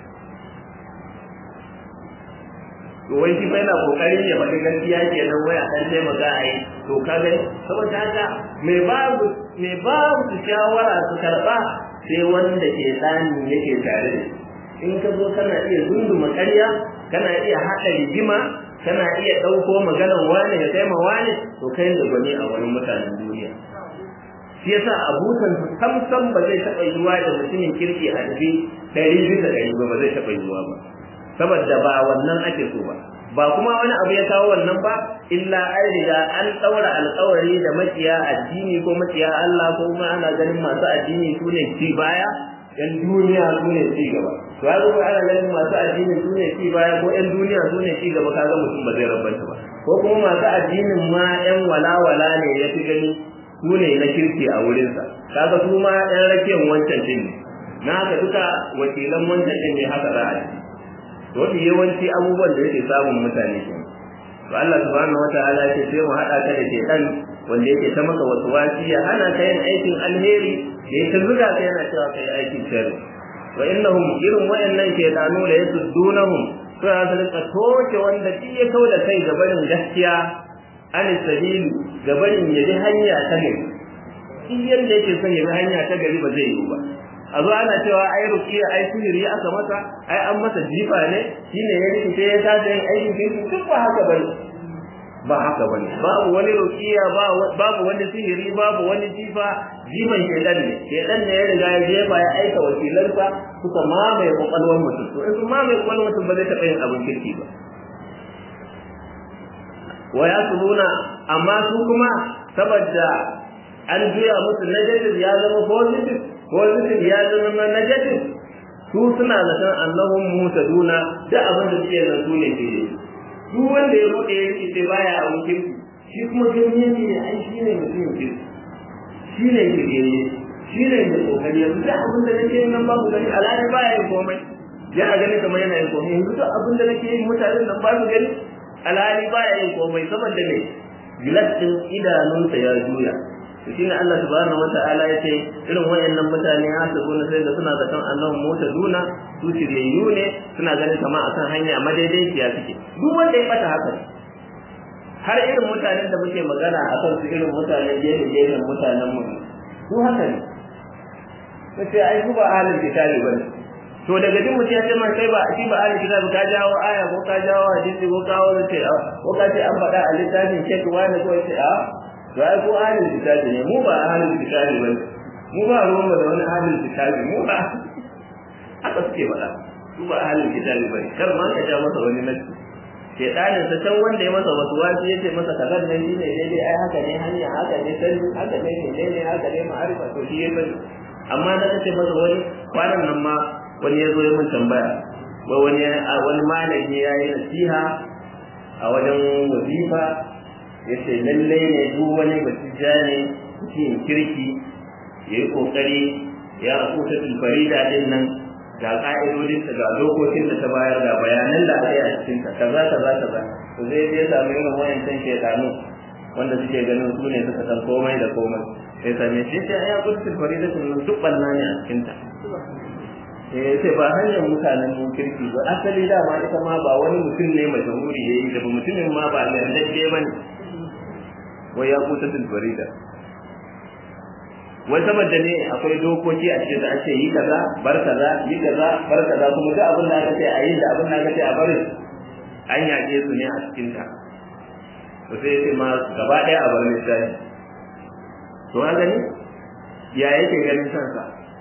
to wai shi fa yana kokarin ya faɗi gaskiya kenan wai a kan taimaka a yi to ka gani saboda haka mai babu mai babu shawara su karɓa sai wanda ke tsani yake tare da in ka zo kana iya zunduma ƙarya kana iya haɗa rigima kana iya ɗauko maganar wane ya kai ma wane to kai da gwani a wani mutanen duniya shi yasa abusan sam sam ba zai taɓa yiwuwa da mutumin kirki a tafi ɗari bisa ɗari ba ba zai taɓa yiwuwa ba saboda ba wannan ake so ba ba kuma wani abu ya kawo wannan ba illa an riga an ɗaura alƙawari da maciya addini ko maciya Allah ko kuma ana ganin masu addini su ne ci baya yan duniya su ne ci gaba to ya zuwa ana ganin masu addinin su ne ci baya ko yan duniya su ne ci gaba kaga mutum ba zai rabanta ba ko kuma masu addinin ma yan walawala ne ya fi gani su ne na kirki a wurinsa kaga su ma yan rakiyan wancan din ne na haka duka wakilan wancan din ne haka za a ci to wani yawanci abubuwan da yake samun mutane ke to Allah subhanahu wataala ya ce sai mu haɗa ka da shedan wanda yake ta maka wasu wasi ya hana ka yin aikin alheri da ya zuga ka yana cewa kai aikin sharri wa innahum irin wayannan shaytanu la yasuddunahum to ya zalika toke wanda shi ya kauda kai ga barin gaskiya an sabili ga barin yaji hanya ta gari shi yanda yake son yabi hanya ta gari ba zai yi ba a zo ana cewa ai ruqiya ai sihiri aka masa ai an masa jifa ne shine ya rikice ya tashi yin aikin kirki duk ba haka bane ba haka bane babu wani ruqiya babu wani sihiri babu wani jifa jifan shedan ne shedan ne ya riga ya jefa ya aika wakilansa suka mamaye kwakwalwar mutum to in mamaye kwakwalwar mutum ba zai taɓa yin abin kirki ba wa yasbuna amma su kuma saboda an juya musu negative ya zama positive positive ya zama negative su suna zaton annahum mutaduna da abin da suke nan su ne ke duk wanda ya bude ya ce baya abin kirki shi kuma gani ne ai shi ne mutum kirki shi ne kirki shi ne mai kokari yanzu da abin da nake yin nan babu gani alhali baya yin komai ya a gani kamar yana yin komai yanzu duk abin da nake yin mutanen nan ba su gani alhali baya yin komai saboda ne gilas din idanunsa ya juya to shine Allah subhanahu wataala yace irin wayannan mutane ha su gona sai da suna da kan annabi mota duna su shiryayyu ne suna ganin kamar akan hanya madaidaiciya suke duk wanda ya bata haka har irin mutanen da muke magana akan su irin mutanen gefe gefen mutanen mu su haka ne sai ai ku ba halin kitabi bane to daga jin mutum ya ce man kai ba shi ba halin kitabi ka jawo aya ko ka jawo hadisi ko ka wani ce ko ka ce an faɗa a littafin shek wani ko ce a to ai ko halin kitabi ne mu ba halin kitabi bane mu ba ruwan da wani halin kitabi mu ba haka suke faɗa su ba halin kitabi bane kar ma ka ja masa wani nasi shedanin sa can wanda ya masa wasu wasu yace masa kaza ne shine daidai ai haka ne hanya haka ne sai haka ne ne ne haka ne ma'arifa to shi yayin amma na kace masa wani kwanan nan ma wani yazo ya mun tambaya wai wani wani malami yayi nasiha a wajen wazifa yace lalle ne duk wani batija ne cikin kirki yayi kokari ya akuta farida din nan ga ka'idodin ta ga dokokin da ta bayar ga bayanan da aka yi a cikin ta kaza kaza kaza to zai je samu irin wayancan shedanu wanda suke ganin su ne suka san komai da komai sai same shi sai ya kusa faridatun nan duk banna ne a cikin ta eh sai ba hanyar mutanen kirki ba asali da ma ita ma ba wani mutum ne mai jamhuri yayi da mutumin ma ba ne da ke bane wai ya kusa farida wai saboda ne akwai dokoki a cikin da ake yi kaza bar kaza yi kaza bar kaza kuma duk abin da aka ce a yi da abin da aka ce a bari an yaje su ne a cikin ta to sai sai ma gaba daya a bar misali to a gani ya yake ganin kansa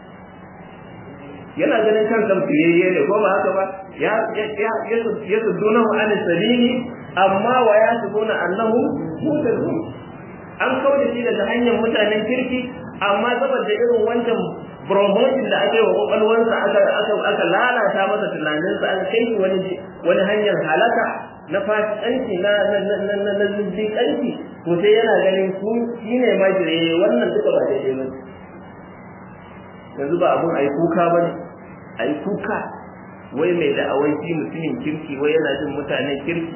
yana ganin kansa fiyayye ne ko ba haka ba ya ya ya ya suduna an sabili amma wa ya suduna annahu mutazun an kauda shi daga hanyar mutanen kirki amma saboda irin wancan promotion da ake wa kokalwansa aka aka aka lalata masa tunaninsa aka kai shi wani wani hanyar halaka na fasikanci na na na na na zindiƙanci to sai yana ganin su shine ma jire wannan duka ba daidai ba yanzu ba abun ai kuka bane ai kuka wai mai da awai shi mutumin kirki wai yana jin mutanen kirki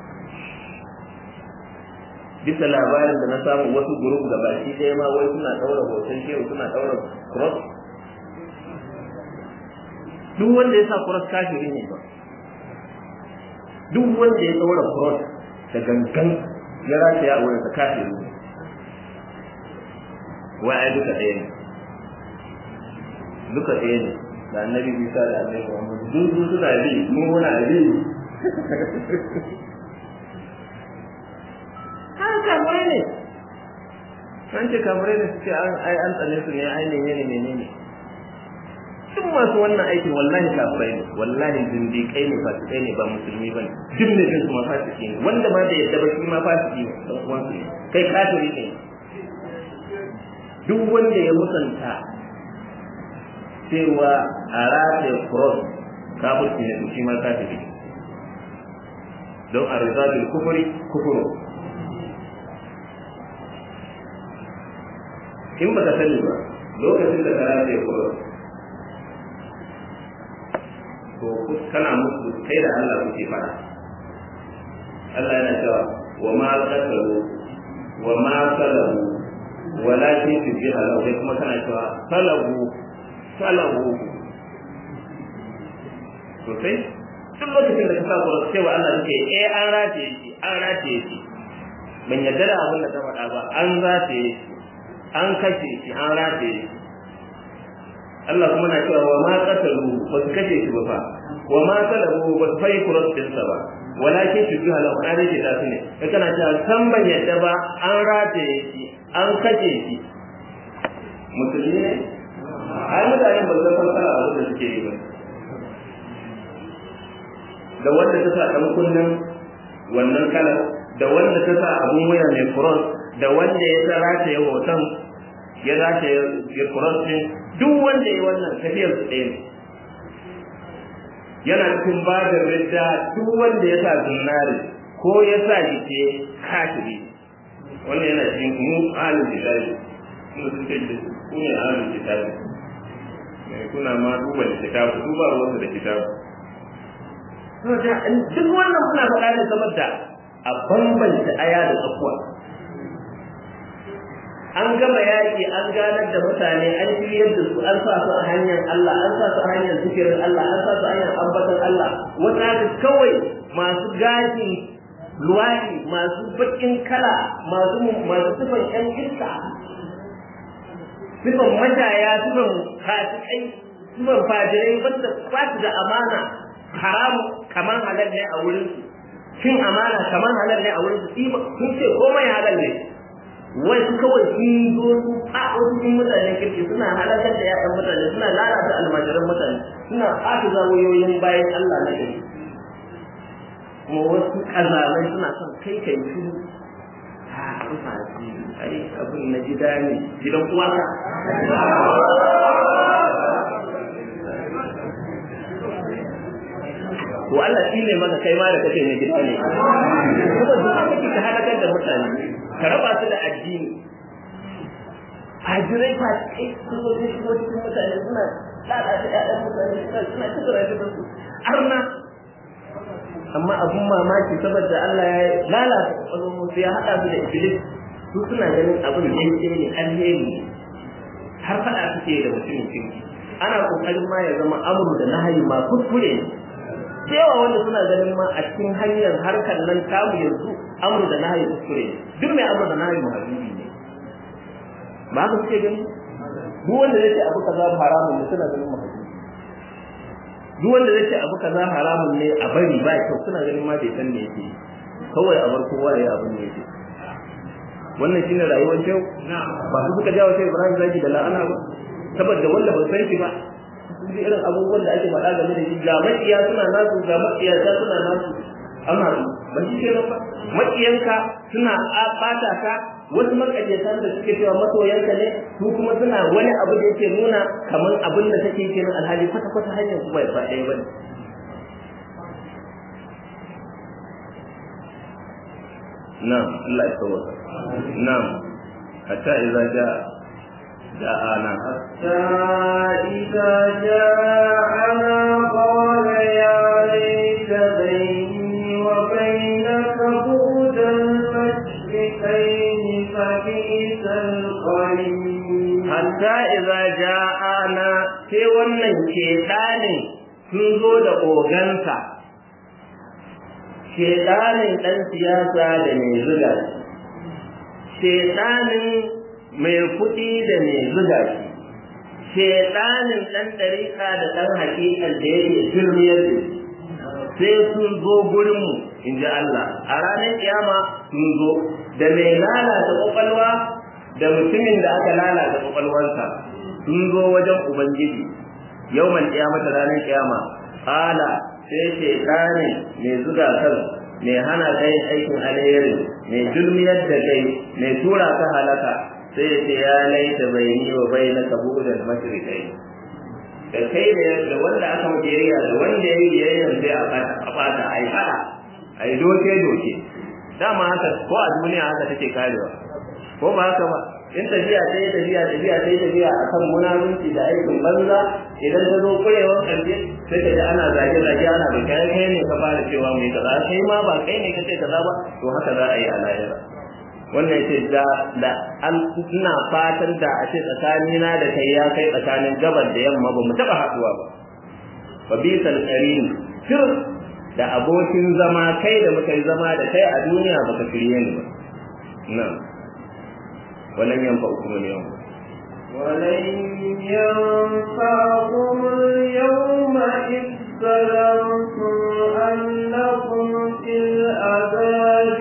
bisa labarin da na samu wasu group da baki ɗaya ma wai suna daura hoton shehu suna daura cross duk wanda ya sa cross kafiri ne ba duk wanda ya daura cross da gangan ya rata ya wurin sa kafiri ne wai ai duka ɗaya ne duka ɗaya ne da annabi Isa da annabi Muhammad duk su suna bi mu muna bi kamar ne an ce kamar ne su ce ai an tsane su ne ai ne ne ne ne duk masu wannan aikin wallahi kafirai ne wallahi zindiƙai ne fasikai ne ba musulmi bane duk ne din su ma fasiki ne wanda ma da yadda ba shi ma fasiki ne dan uwan su ne kai kafiri ne duk wanda ya musanta cewa a rataye cross kafirci ne shi ma kafiri don a rizabil kufuri kufuru in ba ka sani ba lokacin da ka rataye cross to kana musu kai da Allah kuke fara Allah yana cewa wa ma qatalu wa ma salabu walakin tubiha lahu kuma kana cewa salabu salabu to sai duk lokacin da ka sa gura cewa Allah yake eh an rataye shi an rataye shi ban yarda da abin da ka faɗa ba an rataye shi an kashe shi an rataye shi Allah kuma na cewa wa ma qatalu ba su kashe shi ba fa wa ma salabu ba su fai cross din sa ba walakin shi biha lahu an rage ta su ne kai kana cewa san ban yadda ba an rataye shi an kashe shi musulmi ne ai mutane ba su san fara abin da suke yi ba da wanda ta sa dan kunnan wannan kala da wanda ta sa abun waya mai cross da wanda ya sa rataye hoton ya rataye ya cross din duk wanda ya wannan tafiyar su ɗaya ne yana cikin bada ridda duk wanda ya sa zunnari ko ya sa jike kafiri wannan yana cikin mu ahlul kitabi kuma sun ce ku ne ahlul kitabi kuna ma duba da kitabu duba wasu da kitabu to da duk wannan kuna faɗa ne saboda a bambanta aya da tsakuwa an gama yaƙi an ganar da mutane an shiryar da su an sa su a hanyar Allah an sa su a hanyar zikirin Allah an sa su a hanyar ambatan Allah wata da kawai masu gaji luwadi masu bakin kala masu masu sifan ƴan iska sifan majaya sifan fasikai sifan fajirai wanda ba su da amana haramu kamar halal ne a wurin su cin amana kamar halal ne a wurin su sun ce komai halal ne wai su kawai sun zo su a wasu mutane kirki suna halakar da yayan mutane suna lalata almajiran mutane suna ɓata zawoyoyin bayan Allah na gari kuma wasu ƙazalai suna son kai kai su a rufa shi ai abin na gida ne gidan uwaka to Allah shi ne maka kai ma da kake ne gida ne kuma duk kake ka halakar da mutane ka raba su da addini hajirai fa kai su zo su zo cikin mutane suna lalata ƴaƴan mutane suna cikin rayuwar su arna amma abun mamaki saboda Allah ya lalata kwakwalwar su ya haɗa su da iblis su suna ganin abin da yake ne alheri har faɗa suke da mutumin kirki ana kokarin ma ya zama amru da nahyi ma kuskure cewa wanda suna ganin ma a cikin hanyar harkar nan tamu yanzu amru da nahyi kuskure duk mai amru da nahyi muhabbibi ne ba ka suke gani duk wanda zai ce abu kaza haramun ne suna ganin muhabbibi duk wanda zai ce abu kaza haramun ne a bari ba kyau suna ganin ma bai san me yake kawai a bar kowa ya abin ne yake wannan shine rayuwar shehu ba su suka jawo shehu Ibrahim zaki da la'ana ba saboda wanda ba san shi ba sun ji irin abubuwan da ake faɗa game da shi ga makiya suna nasu ga makiyata suna nasu amma ba shi ke ba makiyanka suna ɓata ka wasu makajatan da suke cewa masoyanka ne su kuma suna wani abu da yake nuna kamar abin da take kenan alhali kwata kwata hanyar kuma ya faɗa ba na'am Allah ya tsawata na'am hatta idza jaa ja'ana hatta idza ja'ana qala ya laita bayni wa bainaka bu'dal mashriqayn fa bi'sal qarin hatta idza ja'ana sai wannan shedanin sun zo da ogansa shedanin dan siyasa da mai zuga shedanin mai kuɗi da mai zuga shedanin dan dariƙa da dan hakikan da yake firmiyar da sai sun zo gurin mu inji Allah a ranar kiyama sun zo da mai lalata kwakwalwa da mutumin da aka lalata kwakwalwarsa sun zo wajen ubangiji yawmal qiyamah ranar kiyama ala sai shaytani mai zuga kan mai hana kai aikin alheri mai dulmiyar da kai mai tura ka halaka sai ya ce ya laita bayni wa bainaka bu'dal mashriqai da kai da wanda aka mujeriya da wanda yayi biyayya sai a fata a fata ai fada ai doke doke dama haka ko a duniya haka take karewa ko ba haka ba in tafiya sai tafiya tafiya sai tafiya akan munafiki da aikin banza idan ta zo kurewan karshe sai ka ji ana zage zage ana da kai kai ne ka fara cewa mai kaza kai ma ba kai ne kace kaza ba to haka za a yi a lahira wannan yace da da an ina fatan da a ce tsakanina da kai ya kai tsakanin gabar da yamma ba mu taba haduwa ba fa bisal qarin sir da abokin zama kai da muka yi zama da kai a duniya baka kiriye ni ba na'am ولن ينفعكم اليوم ولن ينفعكم اليوم إذ ظلمتم أنكم في العذاب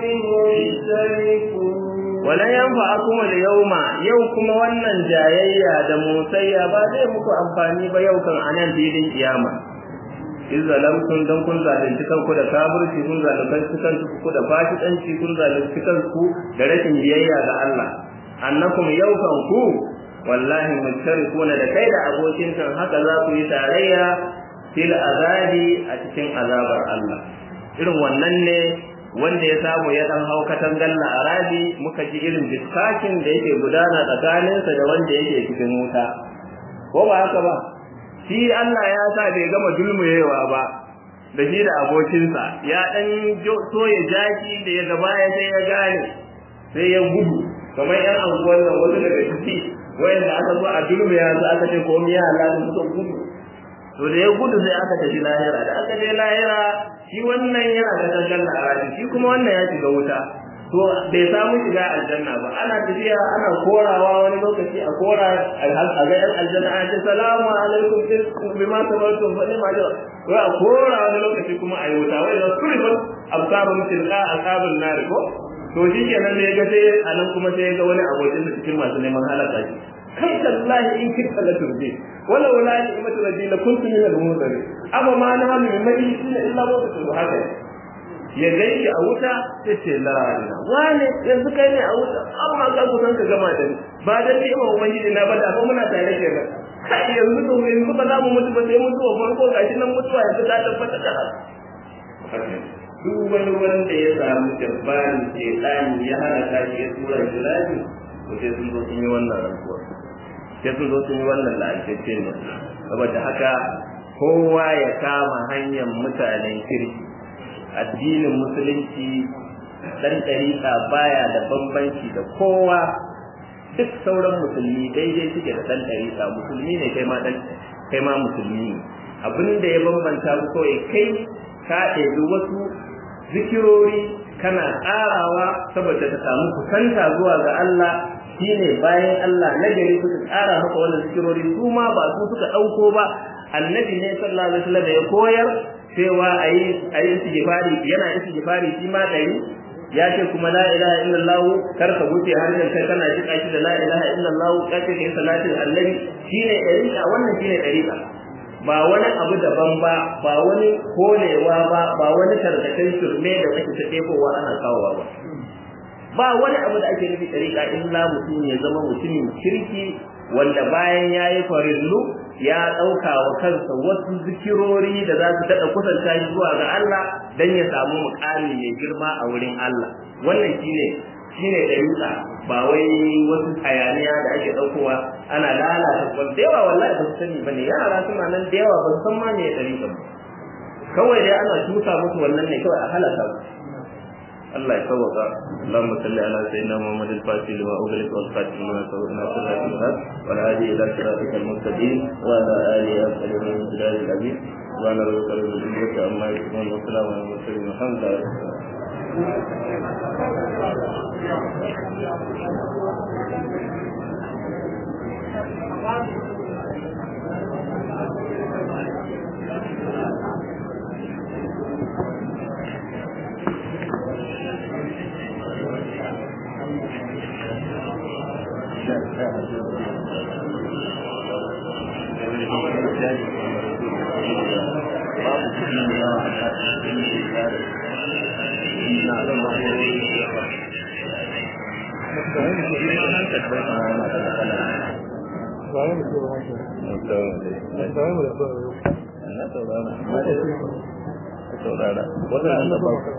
مشتركون ولن ينفعكم اليوم يوكم wannan jayayya da musayya ba zai muku amfani ba yau kan anan filin kiyama iz zalamtum dan kun zalunci kanku da kafirci kun zalunci kanku da fasikanci kun zalunci kanku da rashin biyayya ga Allah annakum yawkan ku wallahi mustarikuna da kai da abokin kan haka za ku yi tarayya fil azabi a cikin azabar Allah irin wannan ne wanda ya samu ya dan haukatan galla arabi muka ji irin diskakin da yake gudana tsakaninsa da wanda yake cikin wuta ko ba haka ba shi Allah ya sa bai gama dulmuyewa ba da shi da abokinsa ya dan so ya jaki da ya gaba ya sai ya gane sai ya gudu kamar yan anguwan nan wasu daga ciki wayanda aka zo a dulmu ya za aka ce komai ya Allah da su gudu to da ya gudu sai aka tafi lahira da aka je lahira shi wannan yana da dangan arabi shi kuma wannan ya shiga wuta to bai samu shiga aljanna ba ana tafiya ana korawa wani lokaci a kora a ga yan aljanna a ce salamu alaikum bima sabartum fa ne ma da wa kora wani lokaci kuma a yi wuta wai da kurban absarun tilqa asabun nar ko to shi kenan ne ga sai anan kuma sai ga wani abokin da cikin masu neman halaka shi kai tallahi in kika la turji wala wala ni'matu rabbi la kuntu min al-munzirin amma ma na halu min mai illa illa wa haka ya gaishe a wuta sai ce la ilaha wani yanzu kai ne a wuta amma ka kusan ka gama da ni ba da ni ba ubangiji na ba da ba muna tare kenan kai yanzu to yanzu ba za mu mutu ba sai mutuwa farko gashi nan mutuwa yanzu ta tabbata da haka duk wani wanda ya samu jabbarin shaytani ya halaka shi ya tura shi lafi to sai sun zo sun yi wannan rantsuwa sai sun zo sun yi wannan la'antacce ne saboda haka kowa ya kama hanyar mutanen kirki addinin musulunci dan ɗariƙa baya da bambanci da kowa, duk sauran musulmi daidai suke da dan ɗariƙa. Musulmi ne kai ma dan kai ma musulmi ne. Abin da ya bambanta ku kawai kai ka ɗebi wasu zikirori kana ƙarawa saboda ka samu kusanta zuwa ga Allah, shine bayan Allah na gari suka ƙara maka wannan zikirori, su ma ba su suka ɗauko ba. Annabi ne sallallahu alaihi wasallam ya koyar cewa ayi ayi istighfari, yana istighfari shi ma dari ya ce kuma la ilaha illallah kar ka wuce har da kai kana jika shi da la ilaha illallah kace kai salatin annabi, shine dariqa. Wannan shine dariqa, ba wani abu daban ba, ba wani kolewa ba, ba wani tarkacen shirme da kake ta ɗebowa ana kawowa ba. Ba wani abu da ake nufi dariqa illa mutum ya zama mutumin kirki wanda bayan yayi farillu ya ɗauka wa kansa wasu zikirori da za su daɗa kusanta shi zuwa ga Allah don ya samu muƙami mai girma a wurin Allah. Wannan shine shine dariqa, ba wai wasu hayaniya da ake ɗaukowa ana lalata kwal da yawa. Wallahi ba su sani bane, yara suna nan da yawa ba su san ma me dariqa ba, kawai dai ana tusa musu wannan ne kawai a halaka su. Allah ya sauka. Allahumma salli ala sayyidina Muhammad al-Fatih lima ughliq wal khatim lima sabaqna sirrati al-haq wal hadi ila siratikal mustaqim wa ala alihi wa sahbihi al-azim wa ala alihi amma yasifun wa salamun ala al-mursalin alhamdulillah. Saudara, saudara,